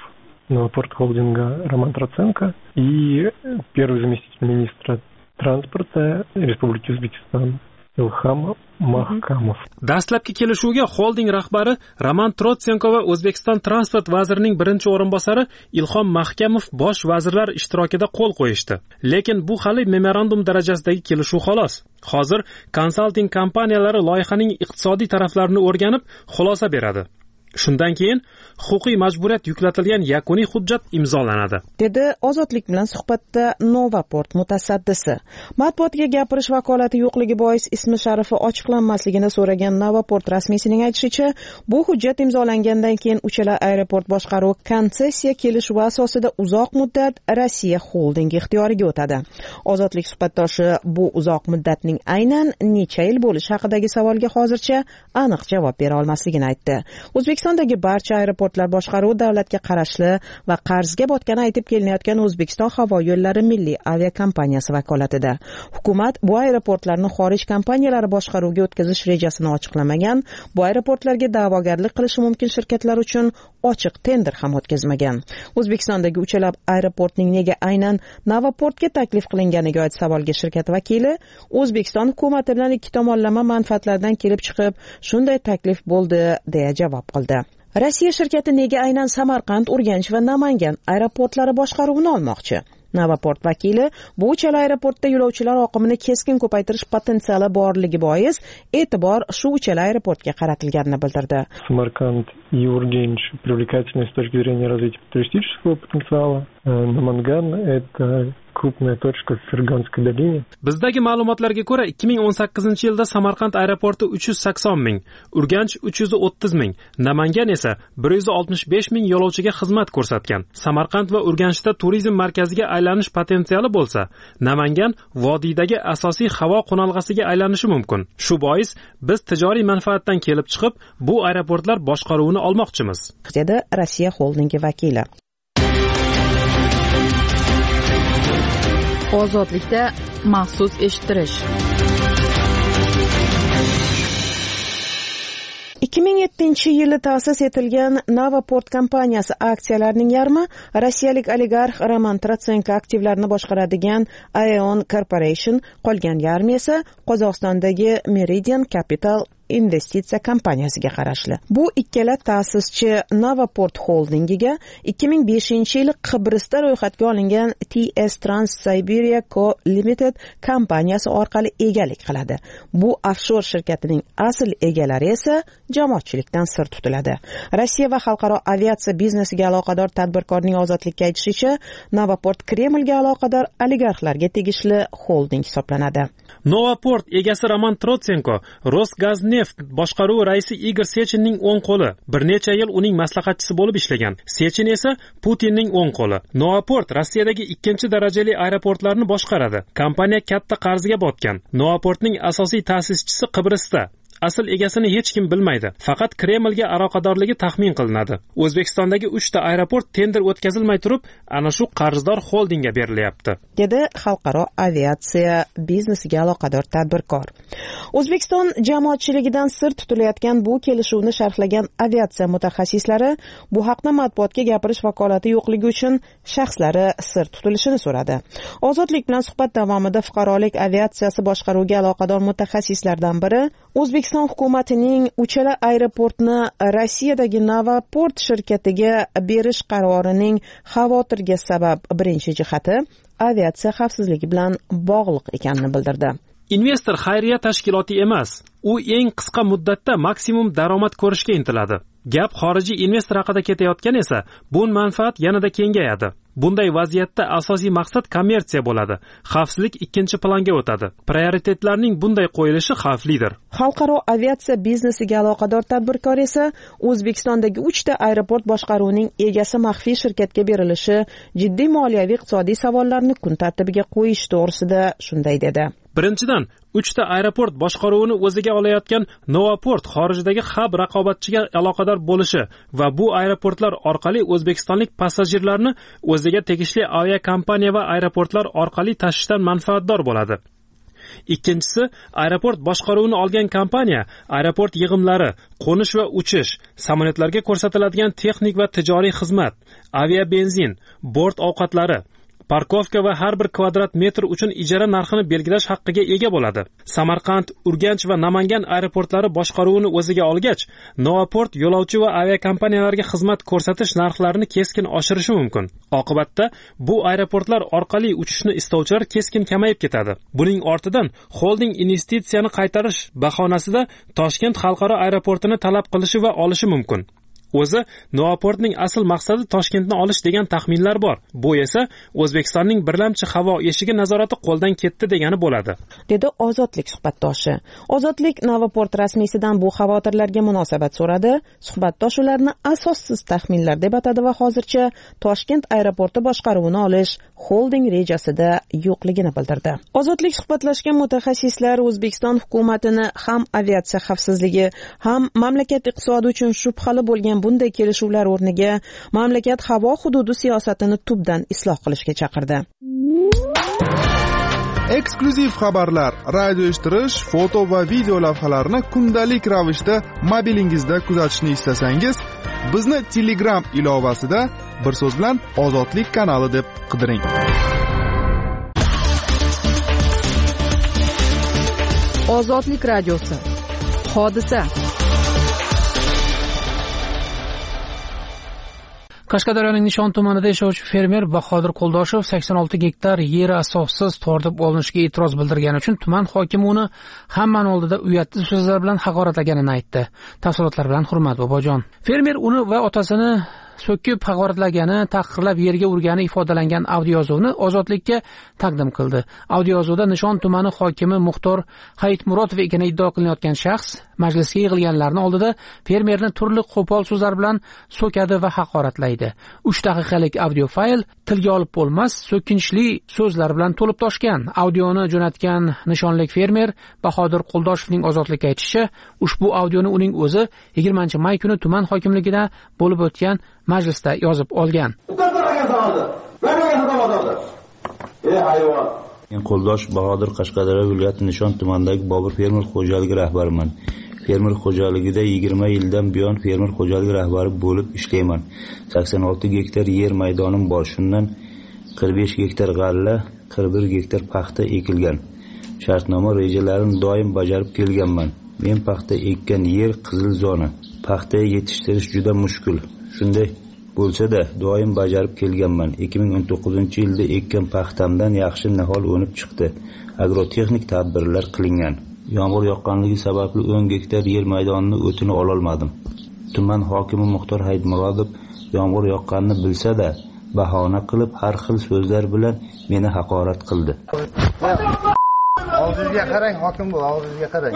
Новопорт холдинга Роман Троценко и первый заместитель министра транспорта Республики Узбекистан Ilham Mahkamov. Dastlabki kelishuvga xolding rahbari Roman Trotsenko va O'zbekiston transport vazirining birinchi o'rinbosari Ilhom Mahkamov bosh vazirlar ishtirokida qo'l qo'yishdi. Lekin bu hali memorandum darajasidagi kelishuv xolos. Hozir konsalting kompaniyalari loyihaning iqtisodiy taraflarini o'rganib, xulosa beradi. Shundan keyin huquqiy majburiyat yuklatilgan yakuniy hujjat imzolanadi, dedi Ozodlik bilan suhbatda Novaport mutasaddisi. Matbuotga gapirish vakolati yo'qligi bois ismi sharifi ochiqlanmasligini so'ragan Novaport rasmiysining aytishicha, bu hujjat imzolangandan keyin uchala aeroport boshqaruvi konsessiya kelishuvi asosida uzoq muddat Rossiya xoldingi ixtiyoriga o'tadi. Ozodlik suhbatdoshi bu uzoq muddatning aynan necha yil bo'lishi haqidagi savolga hozircha aniq javob bera olmasligini aytdi. O'zbekistondagi barcha aeroportlar boshqaruvi davlatga qarashli va qarzga botgani aytib kelinayotgan O'zbekiston havo yo'llari milliy aviakompaniyasi vakolatida. Hukumat bu aeroportlarni xorij kompaniyalari boshqaruviga o'tkazish rejasini ochiqlamagan, bu aeroportlarga da'vogarlik qilishi mumkin shirkatlar uchun ochiq tender ham o'tkazmagan. O'zbekistondagi uchalab aeroportning nega aynan Novaportga taklif qilinganiga oid savolga shirkat vakili O'zbekiston hukumati bilan ikki tomonlama manfaatlardan kelib chiqib, shunday taklif bo'ldi deya javob qildi. Rossiya shirkati nega aynan Samarqand, Urganch va Namangan aeroportlari boshqaruvini olmoqchi? Novaport vakili bu uchala aeroportda yo'lovchilar oqimini keskin ko'paytirish potensiali borligi bois e'tibor shu uchala aeroportga qaratilganini bildirdi. Samarkand и Ургенч привлекательны с точки зрения развития туристического потенциала. Наманган это крупная точка в Ферганской долине. Bizdagi ma'lumotlarga ko'ra ikki ming o'n sakkizinchi yilda Samarqand aeroporti uch yuz sakson ming, Urganch uch yuz o'ttiz ming, Namangan esa bir yuz oltmish besh ming yo'lovchiga xizmat ko'rsatgan. Samarqand va Urganchda turizm markaziga aylanish potensiali bo'lsa, Namangan vodiydagi asosiy havo qo'nalg'asiga aylanishi mumkin. Shu bois biz tijoriy manfaatdan kelib chiqib, bu aeroportlar boshqaruvini olmoqchimiz, dedi Rossiya xoldingi vakili. Ozodlikda maxsus eshittirish. ikki ming yettinchi yili ta'sis etilgan Novaport kompaniyasi aksiyalarining yarmi rossiyalik oligarx Roman Trotsenko aktivlarini boshqaradigan Aeon Corporation, qolgan yarmi esa Qozog'istondagi Meridian Capital investitsiya kompaniyasiga qarashli. Bu ikkala ta'sischi Novaport holdingiga ikki ming beshinchi yili Qibrusda ro'yxatga olingan T S Trans-Siberia Co Limited kompaniyasi orqali egalik qiladi. Bu offshor shirkatining asl egalari esa jamoatchilikdan sir tutiladi. Rossiya va xalqaro aviatsiya biznesiga aloqador tadbirkorning Ozodlikka aytishicha, Novaport Kremlga aloqador oligarxlarga tegishli holding hisoblanadi. Novaport egasi Roman Trotsenko Rosgazneft boshqaruvi raisi Igor Sechinning o'ng qo'li, bir necha yil uning maslahatchisi bo'lib ishlagan. Sechin esa Putinning o'ng qo'li. Novaport Rossiyadagi ikkinchi darajali aeroportlarni boshqaradi. Kompaniya katta qarzga botgan. Novaportning asosiy ta'sischisi Qibrusda. Asl egasini hech kim bilmaydi. Faqat Kremlga aloqadorligi taxmin qilinadi. O'zbekistondagi uchta aeroport tender o'tkazilmay turib, ana shu qarzdor holdingga berilyapti, dedi xalqaro aviatsiya biznesiga aloqador tadbirkor. O'zbekiston jamoatchiligidan sir tutilayotgan bu kelishuvni sharhlagan aviatsiya mutaxassislari bu haqda matbuotga gapirish vakolati yo'qligi uchun shaxslari sir tutilishini so'radi. Ozodlik bilan suhbat davomida fuqarolik aviatsiyasi boshqaruviga aloqador mutaxassislardan biri O'zbekiston hukumatining uchala aeroportni Rossiyadagi Novaport shirkatiga berish qarorining xavotirga sabab birinchi jihati aviatsiya xavfsizligi bilan bog'liq ekanini bildirdi. Investor xayriya tashkiloti emas, u eng qisqa muddatda maksimum daromad ko'rishga intiladi. Gap xorijiy investor haqida ketayotgan esa, bu manfaat yanada kengayadi. Bunday vaziyatda asosiy maqsad kommersiya bo'ladi. Xavfsizlik ikkinchi planga o'tadi. Prioritetlarning bunday qo'yilishi xavflidir. Xalqaro aviatsiya biznesiga aloqador tadbirkor esa O'zbekistondagi uchta aeroport boshqaruvining egasi maxfiy shirkatga berilishi jiddiy moliyaviy iqtisodiy savollarni kun tartibiga qo'yish to'g'risida shunday dedi. Birinchidan, uchta aeroport boshqaruvini o'ziga olayotgan Novaport xorijdagi hab raqobatchiga aloqador bo'lishi va bu aeroportlar orqali o'zbekistonlik passajirlarni o'ziga tegishli aviakompaniya va aeroportlar orqali tashishdan manfaatdor bo'ladi. ikkinchisi aeroport boshqaruvini olgan kompaniya aeroport yig'imlari, qo'nish va uchish, samolyotlarga ko'rsatiladigan texnik va tijoriy xizmat, aviabenzin, bort ovqatlari, parkovka va har bir kvadrat metr uchun ijara narxini belgilash haqqiga ega bo'ladi. Samarqand, Urganch va Namangan aeroportlari boshqaruvini o'ziga olgach, Novoport yo'lovchi va aviakompaniyalarga xizmat ko'rsatish narxlarini keskin oshirishi mumkin. Oqibatda bu aeroportlar orqali uchishni istovchilar keskin kamayib ketadi. Buning ortidan holding investitsiyani qaytarish bahonasida Toshkent xalqaro aeroportini talab qilishi va olishi mumkin. O'zi Novoportning asl maqsadi Toshkentni olish degan taxminlar bor. Bu esa O'zbekistonning birlamchi havo eshigi nazorati qo'ldan ketdi degani bo'ladi, dedi Ozodlik suhbatdoshi. Ozodlik Novoport rasmiysidan bu xavotirlarga munosabat so'radi. Suhbatdosh ularni asossiz taxminlar deb atadi va hozircha Toshkent aeroporti boshqaruvini olish holding rejasida yo'qligini bildirdi. Ozodlik suhbatlashgan mutaxassislar O'zbekiston hukumatini ham aviatsiya xavfsizligi, ham mamlakat iqtisodi uchun shubhali bo'lgan bunday kelishuvlar o'rniga mamlakat havo hududi siyosatini tubdan isloh qilishga chaqirdi. Eksklyuziv xabarlar, radio eshittirish, foto va video lavhalarni kundalik ravishda mobilingizda kuzatishni istasangiz, bizni Telegram ilovasida bir so'z bilan Ozodlik kanali deb qidiring. Ozodlik radiosi. Hodisa. Qashqadaryoning Nishon tumanida yashovchi fermer Bahodir Qo'ldoshev sakson olti gektar yeri asossiz tortib olinishiga e'tiroz bildirgani uchun tuman hokimi uni hammaning oldida uyatli so'zlar bilan haqoratlaganini aytdi. Tafsilotlar bilan Hurmat Bobojon. Fermer uni va otasini so'kib haqoratlagani, tahqirlab yerga urgani ifodalangan audiozovni Ozodlikka taqdim qildi. Audiozovda Nishon tumani hokimi Muxtor Hayitmurodov ekani iddao qilinayotgan shaxs majlisga yig'ilganlarning oldida fermerni turli qo'pol so'zlar bilan so'kadi va haqoratlaydi. uch daqiqalik audio fayl tilga olib bo'lmas, so'kinchli so'zlar bilan to'lib toshgan. Audioni jo'natgan nishonlik fermer Bahodir Qo'ldoshevning Ozodlikka aytishicha, ushbu audioni uning o'zi yigirmanchi may kuni tuman hokimligida bo'lib o'tgan majlisda yozib olgan. Men Qo'ldosh Bahodir, Qashqadaryo viloyati Nishon tumanidagi Bobur fermer xo'jaligi rahbariman. Fermer xo'jaligida yigirma yildan buyon fermer xo'jaligi rahbari bo'lib ishlayman. sakson olti gektar yer maydonim bor. Shundan qirq besh gektar g'alla, qirq bir gektar paxta ekilgan. Shartnoma rejalarini doim bajarib kelganman. Men paxta ekkan yer qizil zona. Paxta yetishtirish juda mushkul. Shunday bo'lsa-da, doim bajarib kelganman. ikki ming o'n to'qqizinchi yilda ekkan paxtamdan yaxshi nihol o'nib chiqdi. Agrotexnik tadbirlar qilingan. Yomg'ir yoqqanligi sababli o'n gektar yer maydonini o'tini ola olmadim. Tuman hokimi Muxtor Hayitmurodov yomg'ir yoqqanini bilsa-da, bahona qilib har xil so'zlar bilan meni haqorat qildi. Og'zingizga qarang, hokim bu, og'zingizga qarang.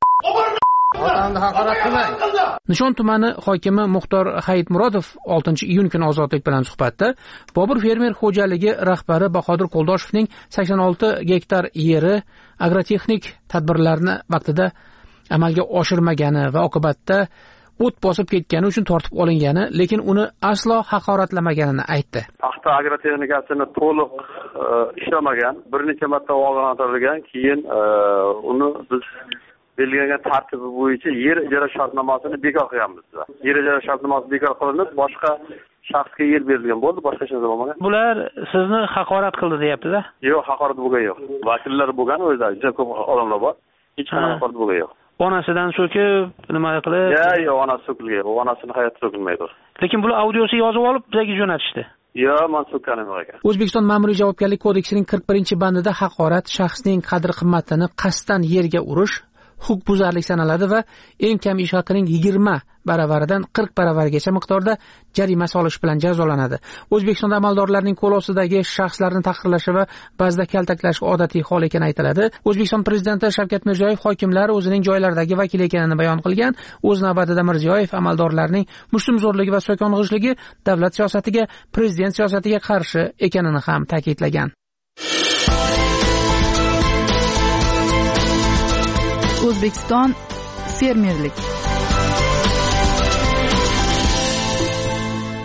Otamni haqorat qilmang. Nishon tumani hokimi Muxtor Hayitmurodov oltinchi iyun kuni Ozodlik bilan suhbatda Bobur fermer xo'jaligi rahbari Bahodir Qo'ldoshevning sakson olti gektar yeri agrotexnik tadbirlarni vaqtida amalga oshirmagani va oqibatda o't bosib ketgani uchun tortib olingani, lekin uni aslo haqoratlamaganini aytdi. Paxta agrotexnikasini to'liq ishlamagan, bir necha marta ogohlantirilgan, keyin uni biz belgilangan tartibi bo'yicha yer ijara shartnomasini bekor qilganmiz. Yer ijara shartnomasi bekor qilinib, boshqa shaxsga yer berilgan bo'ldi, boshqa hech narsa bo'lmagan. Bular sizni haqorat qildi deyapti-da? Yo'q, haqorat bo'lgan yo'q. Vakillar bo'lgan, o'zlari juda ko'p odamlar bor. Hech qanday haqorat bo'lgan yo'q. Onasidan so'kib, nima qilib? Yo'q, onasi so'kilgan. Onasini hayotda so'kilmaydi. Lekin bular audiosi yozib olib, bizga jo'natishdi. Yo'q, men so'kkanim yo'q ekan. O'zbekiston Ma'muriy javobgarlik kodeksining qirq birinchi bandida haqorat shaxsning qadr-qimmatini qasddan yerga urish huquqbuzarlik sanaladi va eng kam ish haqining yigirma baravaridan qirq baravarigacha miqdorda jarima solish bilan jazolanadi. O'zbekistonda amaldorlarning qo'l ostidagi shaxslarni tahqirlashi va ba'zida kaltaklash odatiy hol ekani aytiladi. O'zbekiston prezidenti Shavkat Mirziyoyev hokimlar o'zining joylaridagi vakil ekanini bayon qilgan. O'z navbatida Mirziyoyev amaldorlarning mushtumzo'rligi va so'kong'ishlig'i davlat siyosatiga, prezident siyosatiga qarshi ekanini ham ta'kidlagan. O'zbekiston fermerlik.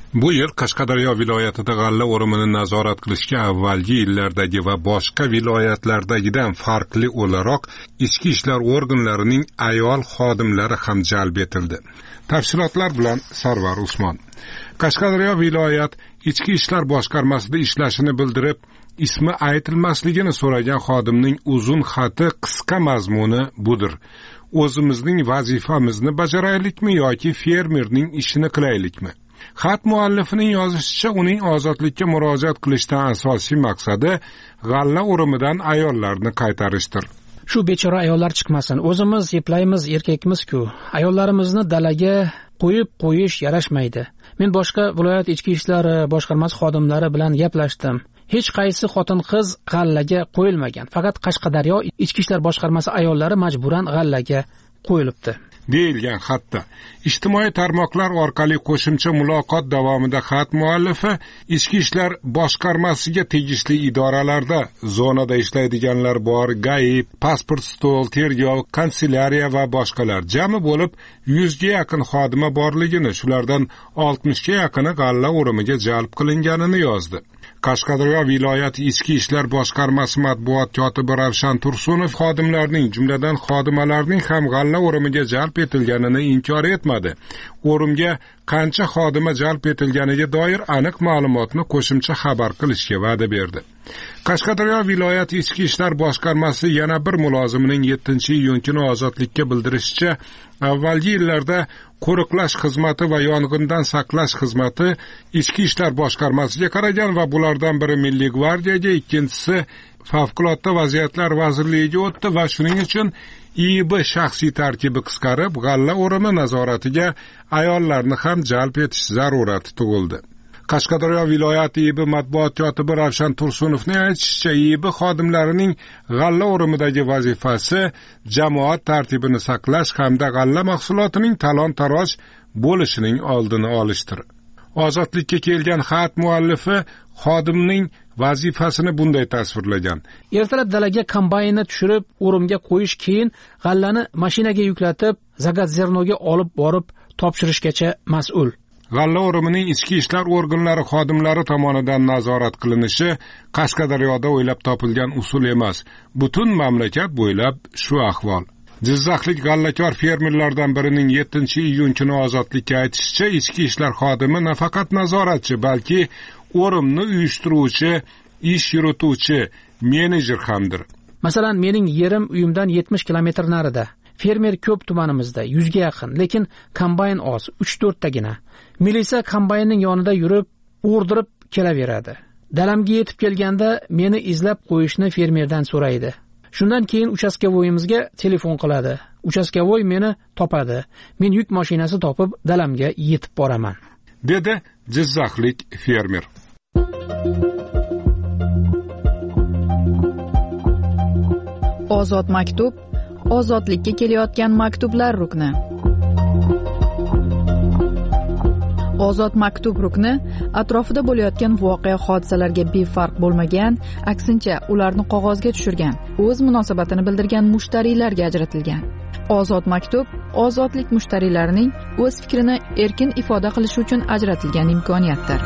Bu yil Qashqadaryo viloyatida g'alla o'rimini nazorat qilishga avvalgi yillardagi va boshqa viloyatlardagidan farqli o'laroq ichki ishlar organlarining ayol xodimlari ham jalb etildi. Tafsilotlar bilan Sarvar Usmon. Qashqadaryo viloyat ichki ishlar boshqarmasida ishlashini bildirib, ismi aytilmasligini so'ragan xodimning uzun xati qisqa mazmuni budir. O'zimizning vazifamizni bajaraylikmi yoki fermerning ishini qilaylikmi? Xat muallifining yozishicha, uning ozodlikka murojaat qilishdan asosiy maqsadi g'alla o'rimidan ayollarni qaytarishdir. Shu bechora ayollar chiqmasin. O'zimiz yeplaymiz, erkakmiz-ku. Ayollarimizni dalaga qo'yib qo'yish yarashmaydi. Men boshqa viloyat ichki ishlari boshqarmasi xodimlari bilan gaplashdim. Hech qaysi xotin-qiz g'allaga qo'yilmagan. Faqat Qashqadaryo ichki ishlar boshqarmasi ayollari majburan g'allaga qo'yilibdi. deyilgan xatda. Ijtimoiy tarmoqlar orqali qo'shimcha muloqot davomida xat muallifi ichki ishlar boshqarmasiga tegishli idoralarda zonada ishlaydiganlar bor, gai, pasport stol, tergov, kanselyariya va boshqalar jami bo'lib yuzga yaqin xodima borligini, shulardan oltmishga yaqini g'alla o'rimiga jalb qilinganini yozdi. Qashqadaryo viloyati ichki ishlar boshqarmasi matbuot kotibi Ravshan Tursunov xodimlarning, jumladan xodimalarning ham g'alla o'rimiga jalb etilganini inkor etmadi. O'rimga qancha xodima jalb etilganiga doir aniq ma'lumotni qo'shimcha xabar qilishga va'da berdi. Qashqadaryo viloyati ichki ishlar boshqarmasi yana bir mulozimining yettinchi iyun kuni ozodlikka bildirishicha, avvalgi yillarda qo'riqlash xizmati va yong'indan saqlash xizmati ichki ishlar boshqarmasiga qaragan va bulardan biri Milliy gvardiyaga, ikkinchisi Favqulodda vaziyatlar vazirligiga o'tdi va shuning uchun I B shaxsiy tarkibi qisqarib, g'alla o'rimi nazoratiga ayollarni ham jalb etish zarurati tug'ildi. Qashqadaryo viloyati I B matbuot kotibi Ravshan Tursunovning aytishicha, I B xodimlarining g'alla o'rimidagi vazifasi jamoat tartibini saqlash hamda g'alla mahsulotining talon-taroj bo'lishining oldini olishdir. Ozodlikka kelgan xat muallifi xodimning vazifasini bunday tasvirlagan. Ertalab dalaga kombaynni tushirib, o'rimga qo'yish, keyin g'allani mashinaga yuklatib, Zagatzernoga olib borib topshirishgacha mas'ul. G'alla o'rimining ichki ishlar organlari xodimlari tomonidan nazorat qilinishi Qashqadaryoda o'ylab topilgan usul emas. Butun mamlakat bo'ylab shu ahvol. Jizzaxlik g'allakor fermerlardan birining yettinchi iyun kuni ozodlikka aytishicha, ichki ishlar xodimi nafaqat nazoratchi, balki o'rimni uyushtiruvchi, ish yurituvchi, menejer hamdir. Masalan, mening yerim uyimdan yetmish kilometr narida. Fermer ko'p tumanimizda, yuzga yaqin, lekin kombayn oz, uch to'rt tagina. Milisa kombaynning yonida yurib, o'rdirib kelaveradi. Dalamga yetib kelganda meni izlab qo'yishni fermerdan so'raydi. Shundan keyin uchastkavoyimizga telefon qiladi. Uchastkavoy meni topadi. Men yuk mashinasi topib dalamga yetib boraman, dedi Jizzaxlik fermer. Ozod maktub, ozodlikka kelayotgan maktublar rukni. Ozod maktub rukni atrofida bo'layotgan voqea hodisalarga befarq bo'lmagan, aksincha ularni qog'ozga tushirgan, o'z munosabatini bildirgan mushtariylarga ajratilgan. Ozod maktub ozodlik mushtariylarining o'z fikrini erkin ifoda qilishi uchun ajratilgan imkoniyatdir.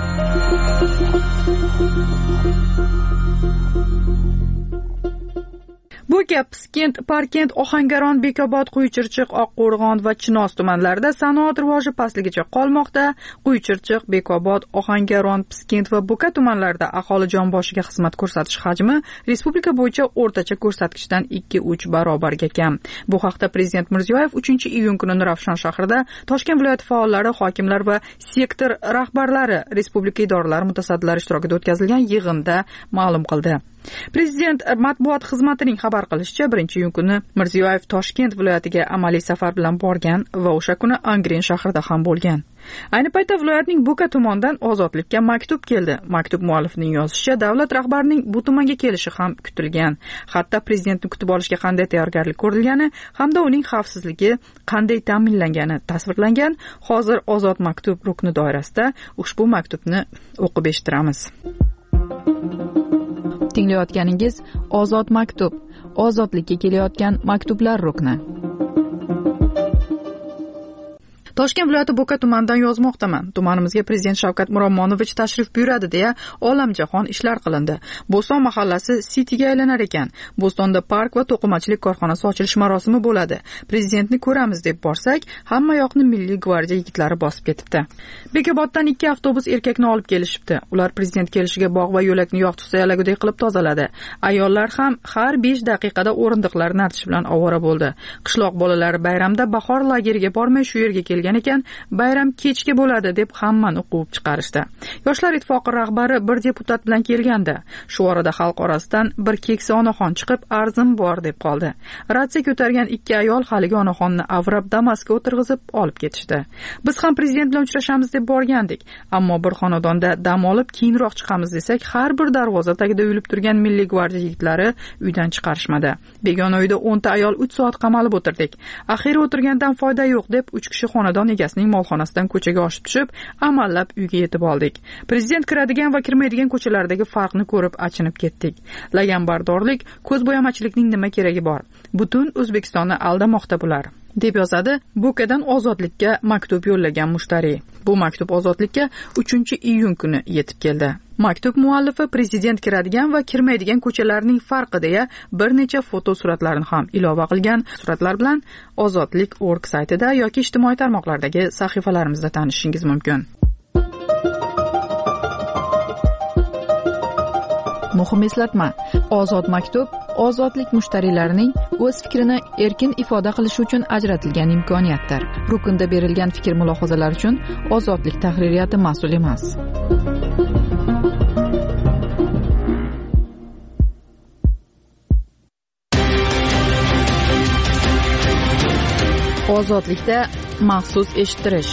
Bu gap Piskent, Parkent, Ohangaron, Bekobod, Quychirchiq, Oqqo'rg'on va Chinoz tumanlarida sanoat rivoji pastligicha qolmoqda. Quychirchiq, Bekobod, Ohangaron, Piskent va Bo'ka tumanlarida aholi jon boshiga xizmat ko'rsatish hajmi respublika bo'yicha o'rtacha ko'rsatkichdan ikki uch barobarga kam. Bu haqda Prezident Mirziyoyev uchinchi iyun kuni Nurafshon shahrida Toshkent viloyati faollari, hokimlar va sektor rahbarlari, respublika idoralari mutasaddilari ishtirokida o'tkazilgan yig'inda ma'lum qildi. Prezident matbuot xizmatining xabar qilishicha, birinchi iyun kuni Mirziyoyev Toshkent viloyatiga amaliy safar bilan borgan va o'sha kuni Angren shahrida ham bo'lgan. Ayni paytda viloyatning Bo'ka tumanidan ozodlikka maktub keldi. Maktub muallifining yozishicha, davlat rahbarining bu tumanga kelishi ham kutilgan. Hatto prezidentni kutib olishga qanday tayyorgarlik ko'rilgani hamda uning xavfsizligi qanday ta'minlangani tasvirlangan. Hozir ozod maktub rukni doirasida ushbu maktubni o'qib eshittiramiz. Tinglayotganingiz Ozod maktub, ozodlikka kelayotgan maktublar rukni. Toshkent viloyati Bo'ka tumanidan yozmoqdaman. Tumanimizga prezident Shavkat Miromonovich tashrif buyuradi deya olamjahon ishlar qilindi. Bo'ston mahallasi Cityga aylanar ekan. Bo'stonda park va to'qimachilik korxonasi ochilish marosimi bo'ladi. Prezidentni ko'ramiz deb borsak, hamma yoqni Milliy gvardiya yigitlari bosib ketibdi. Bekoboddan ikki avtobus erkakni olib kelishibdi. Ular prezident kelishiga bog' va yo'lakni yoq tutsa yalagudek qilib tozaladi. Ayollar ham har besh daqiqada o'rindiqlarni artish bilan ovora bo'ldi. Qishloq bolalari bayramda bahor lageriga bormay shu yerga kelgan ekan, bayram kechga bo'ladi deb hammani quvib chiqarishdi. Yoshlar ittifoqi rahbari bir deputat bilan kelgandi. Shu orada xalq orasidan bir keksa onaxon chiqib, arzim bor deb qoldi. Ratsiya ko'targan ikki ayol haligi onaxonni avrab Damasga o'tirg'izib olib ketishdi. Biz ham prezident bilan uchrashamiz deb borgandik, ammo bir xonadonda dam olib keyinroq chiqamiz desak, har bir darvoza tagida uyilib turgan Milliy gvardiya yigitlari uydan chiqarishmadi. Begona uyda o'nta ayol uch soat qamalib o'tirdik. Axiri o'tirgandan foyda yo'q deb uch kishi xonadon egasining molxonasidan ko'chaga oshib tushib, amallab uyga yetib oldik. Prezident kiradigan va kirmaydigan ko'chalardagi farqni ko'rib achinib ketdik. Laganbardorlik, ko'zbo'yamachilikning nima keragi bor? Butun O'zbekistonni aldamoqda bular, deb yozadi Bo'kadan Ozodlikka maktub yo'llagan mushtariy. Bu maktub Ozodlikka uchinchi iyun kuni yetib keldi. Maktub muallifi prezident kiradigan va kirmaydigan ko'chalarning farqi deya bir necha foto suratlarni ham ilova qilgan. Suratlar bilan ozodlik dot org saytida yoki ijtimoiy tarmoqlardagi sahifalarimizda tanishishingiz mumkin. Muhim eslatma: Ozod maktub ozodlik mushtariylarining o'z fikrini erkin ifoda qilishi uchun ajratilgan imkoniyatdir. Rukunda berilgan fikr-mulohazalar uchun Ozodlik tahririyati mas'ul emas. Ozodlikda maxsus eshittirish.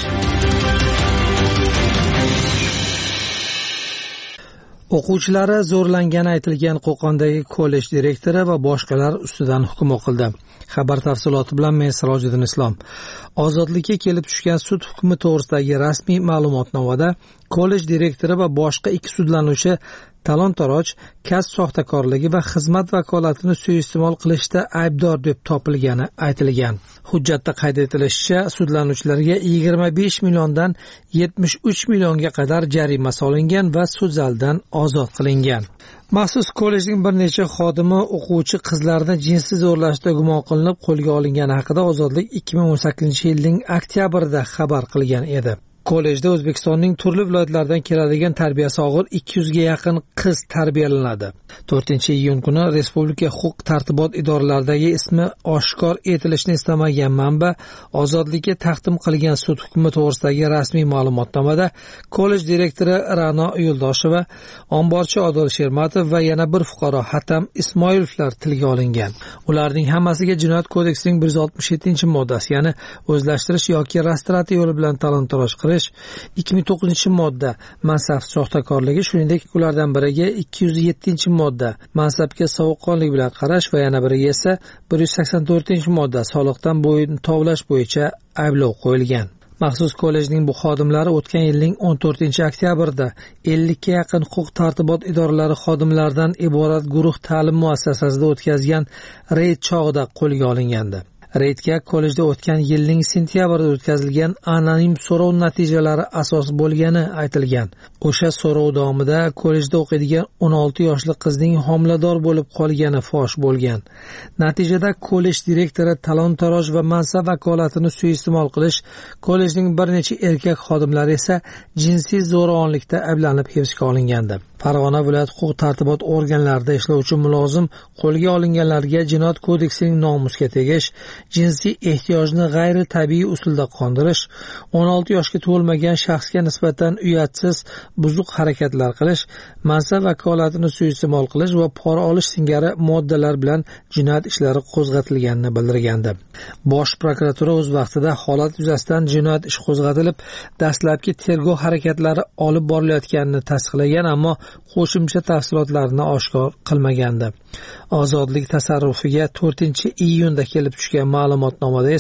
O'quvchilari zo'rlangani aytilgan Qo'qondagi kollej direktori va boshqalar ustidan hukm o'qildi. Xabar tafsiloti bilan men Sirojiddin Islom. Ozodlikka kelib tushgan sud hukmi to'g'risidagi rasmiy ma'lumotnomada kollej direktori va boshqa ikki sudlanuvchi talon-taroj, kasb soxtakorligi va xizmat vakolatini suiiste'mol qilishda aybdor deb topilgani aytilgan. Hujjatda qayd etilishicha, sudlanuvchilarga yigirma besh milliondan yetmish uch millionga qadar jarima solingan va sud zalidan ozod qilingan. Maxsus kollejning bir necha xodimi o'quvchi qizlarni jinsiy zo'rlashda gumon qilinib qo'lga olingani haqida Ozodlik ikki ming o'n sakkizinchi yilning oktyabrida xabar qilgan edi. Kollejda O'zbekistonning turli viloyatlaridan keladigan tarbiyasi og'ir ikki yuzga yaqin qiz tarbiyalanadi. to'rtinchi iyun kuni Respublika huquq tartibot idoralaridagi ismi oshkor etilishni istamagan manba Ozodlikka taqdim qilgan sud hukmi to'g'risidagi rasmiy ma'lumotnomada kollej direktori Ra'no Yo'ldosheva, omborchi Odil Shermatov va yana bir fuqaro Hatam Ismoilovlar tilga olingan. Ularning hammasiga Jinoyat kodeksining bir yuz oltmish yettinchi moddasi, ya'ni o'zlashtirish yoki rastrativ yo'li bilan talon-taroj qilish, ikki ming to'qqizinchi modda mansab soxtakorligi, shuningdek ulardan biriga ikki yuz yettinchi modda mansabga sovuqqonlik bilan qarash va yana biriga esa bir yuz sakson to'rtinchi modda soliqdan bo'yin tovlash bo'yicha ayblov qo'yilgan. Maxsus kollejning bu xodimlari o'tgan yilning o'n to'rtinchi oktyabrida ellikka yaqin huquq tartibot idoralari xodimlaridan iborat guruh ta'lim muassasasida o'tkazgan reyd chog'ida qo'lga olingandi. Reydga kollejda o'tgan yilning sentyabrida o'tkazilgan anonim so'rov natijalari asos bo'lgani aytilgan. O'sha so'rov davomida kollejda o'qiydigan o'n olti yoshli qizning homilador bo'lib qolgani fosh bo'lgan. Natijada kollej direktori talon-taroj va mansab vakolatini suiiste'mol qilish, kollejning bir necha erkak xodimlari esa jinsiy zo'ravonlikda ayblanib hibsga olingandi. Farg'ona viloyat huquq tartibot organlarida ishlovchi mulozim qo'lga olinganlarga Jinoyat kodeksining nomusga tegish, jinsiy ehtiyojni g'ayri tabiiy usulda qondirish, o'n olti yoshga to'lmagan shaxsga nisbatan uyatsiz, buzuq harakatlar qilish, mansab vakolatini suiiste'mol qilish va pora olish singari moddalar bilan jinoyat ishlari qo'zg'atilganini bildirgandi. Bosh prokuratura o'z vaqtida holat yuzasidan jinoyat ishi qo'zg'atilib, dastlabki tergov harakatlari olib borilayotganini tasdiqlagan, ammo qo'shimcha tafsilotlarni oshkor qilmagandi. Ozodlik tasarrufiga to'rtinchi iyunda kelib tushgan ma'lumotnomada esa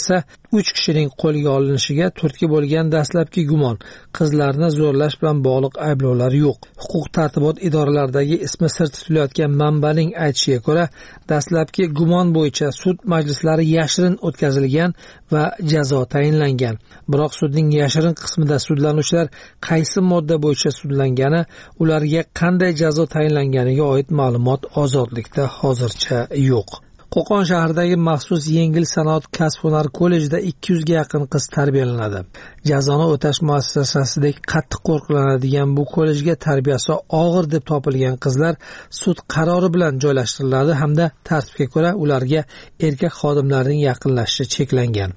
uch kishining qo'lga olinishiga turtki bo'lgan dastlabki gumon, qizlarni zo'rlash bilan bog'liq ayblovlar yo'q. Huquq tartibot idoralaridagi ismi sir tutilayotgan manbaning aytishiga ko'ra, dastlabki gumon bo'yicha sud majlislari yashirin o'tkazilgan va jazo tayinlangan. Biroq sudning yashirin qismida sudlanuvchilar qaysi modda bo'yicha sudlangani, ularga qanday jazo tayinlanganiga oid ma'lumot ozodlikda hozircha yo'q. Qo'qon shahridagi maxsus yengil sanoat kasb-hunar kollejida ikki yuzga yaqin qiz tarbiyalanadi. Jazoni o'tash muassasasidek qattiq qo'riqlanadigan bu kollejga tarbiyasi og'ir deb topilgan qizlar sud qarori bilan joylashtiriladi hamda tartibga ko'ra ularga erkak xodimlarning yaqinlashishi cheklangan.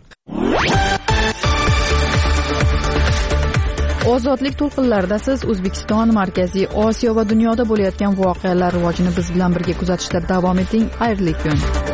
Ozodlik to'lqinlarida siz O'zbekiston, Markaziy Osiyo va dunyoda bo'layotgan voqealar rivojini biz bilan birga kuzatishda davom eting. Xayrli kun.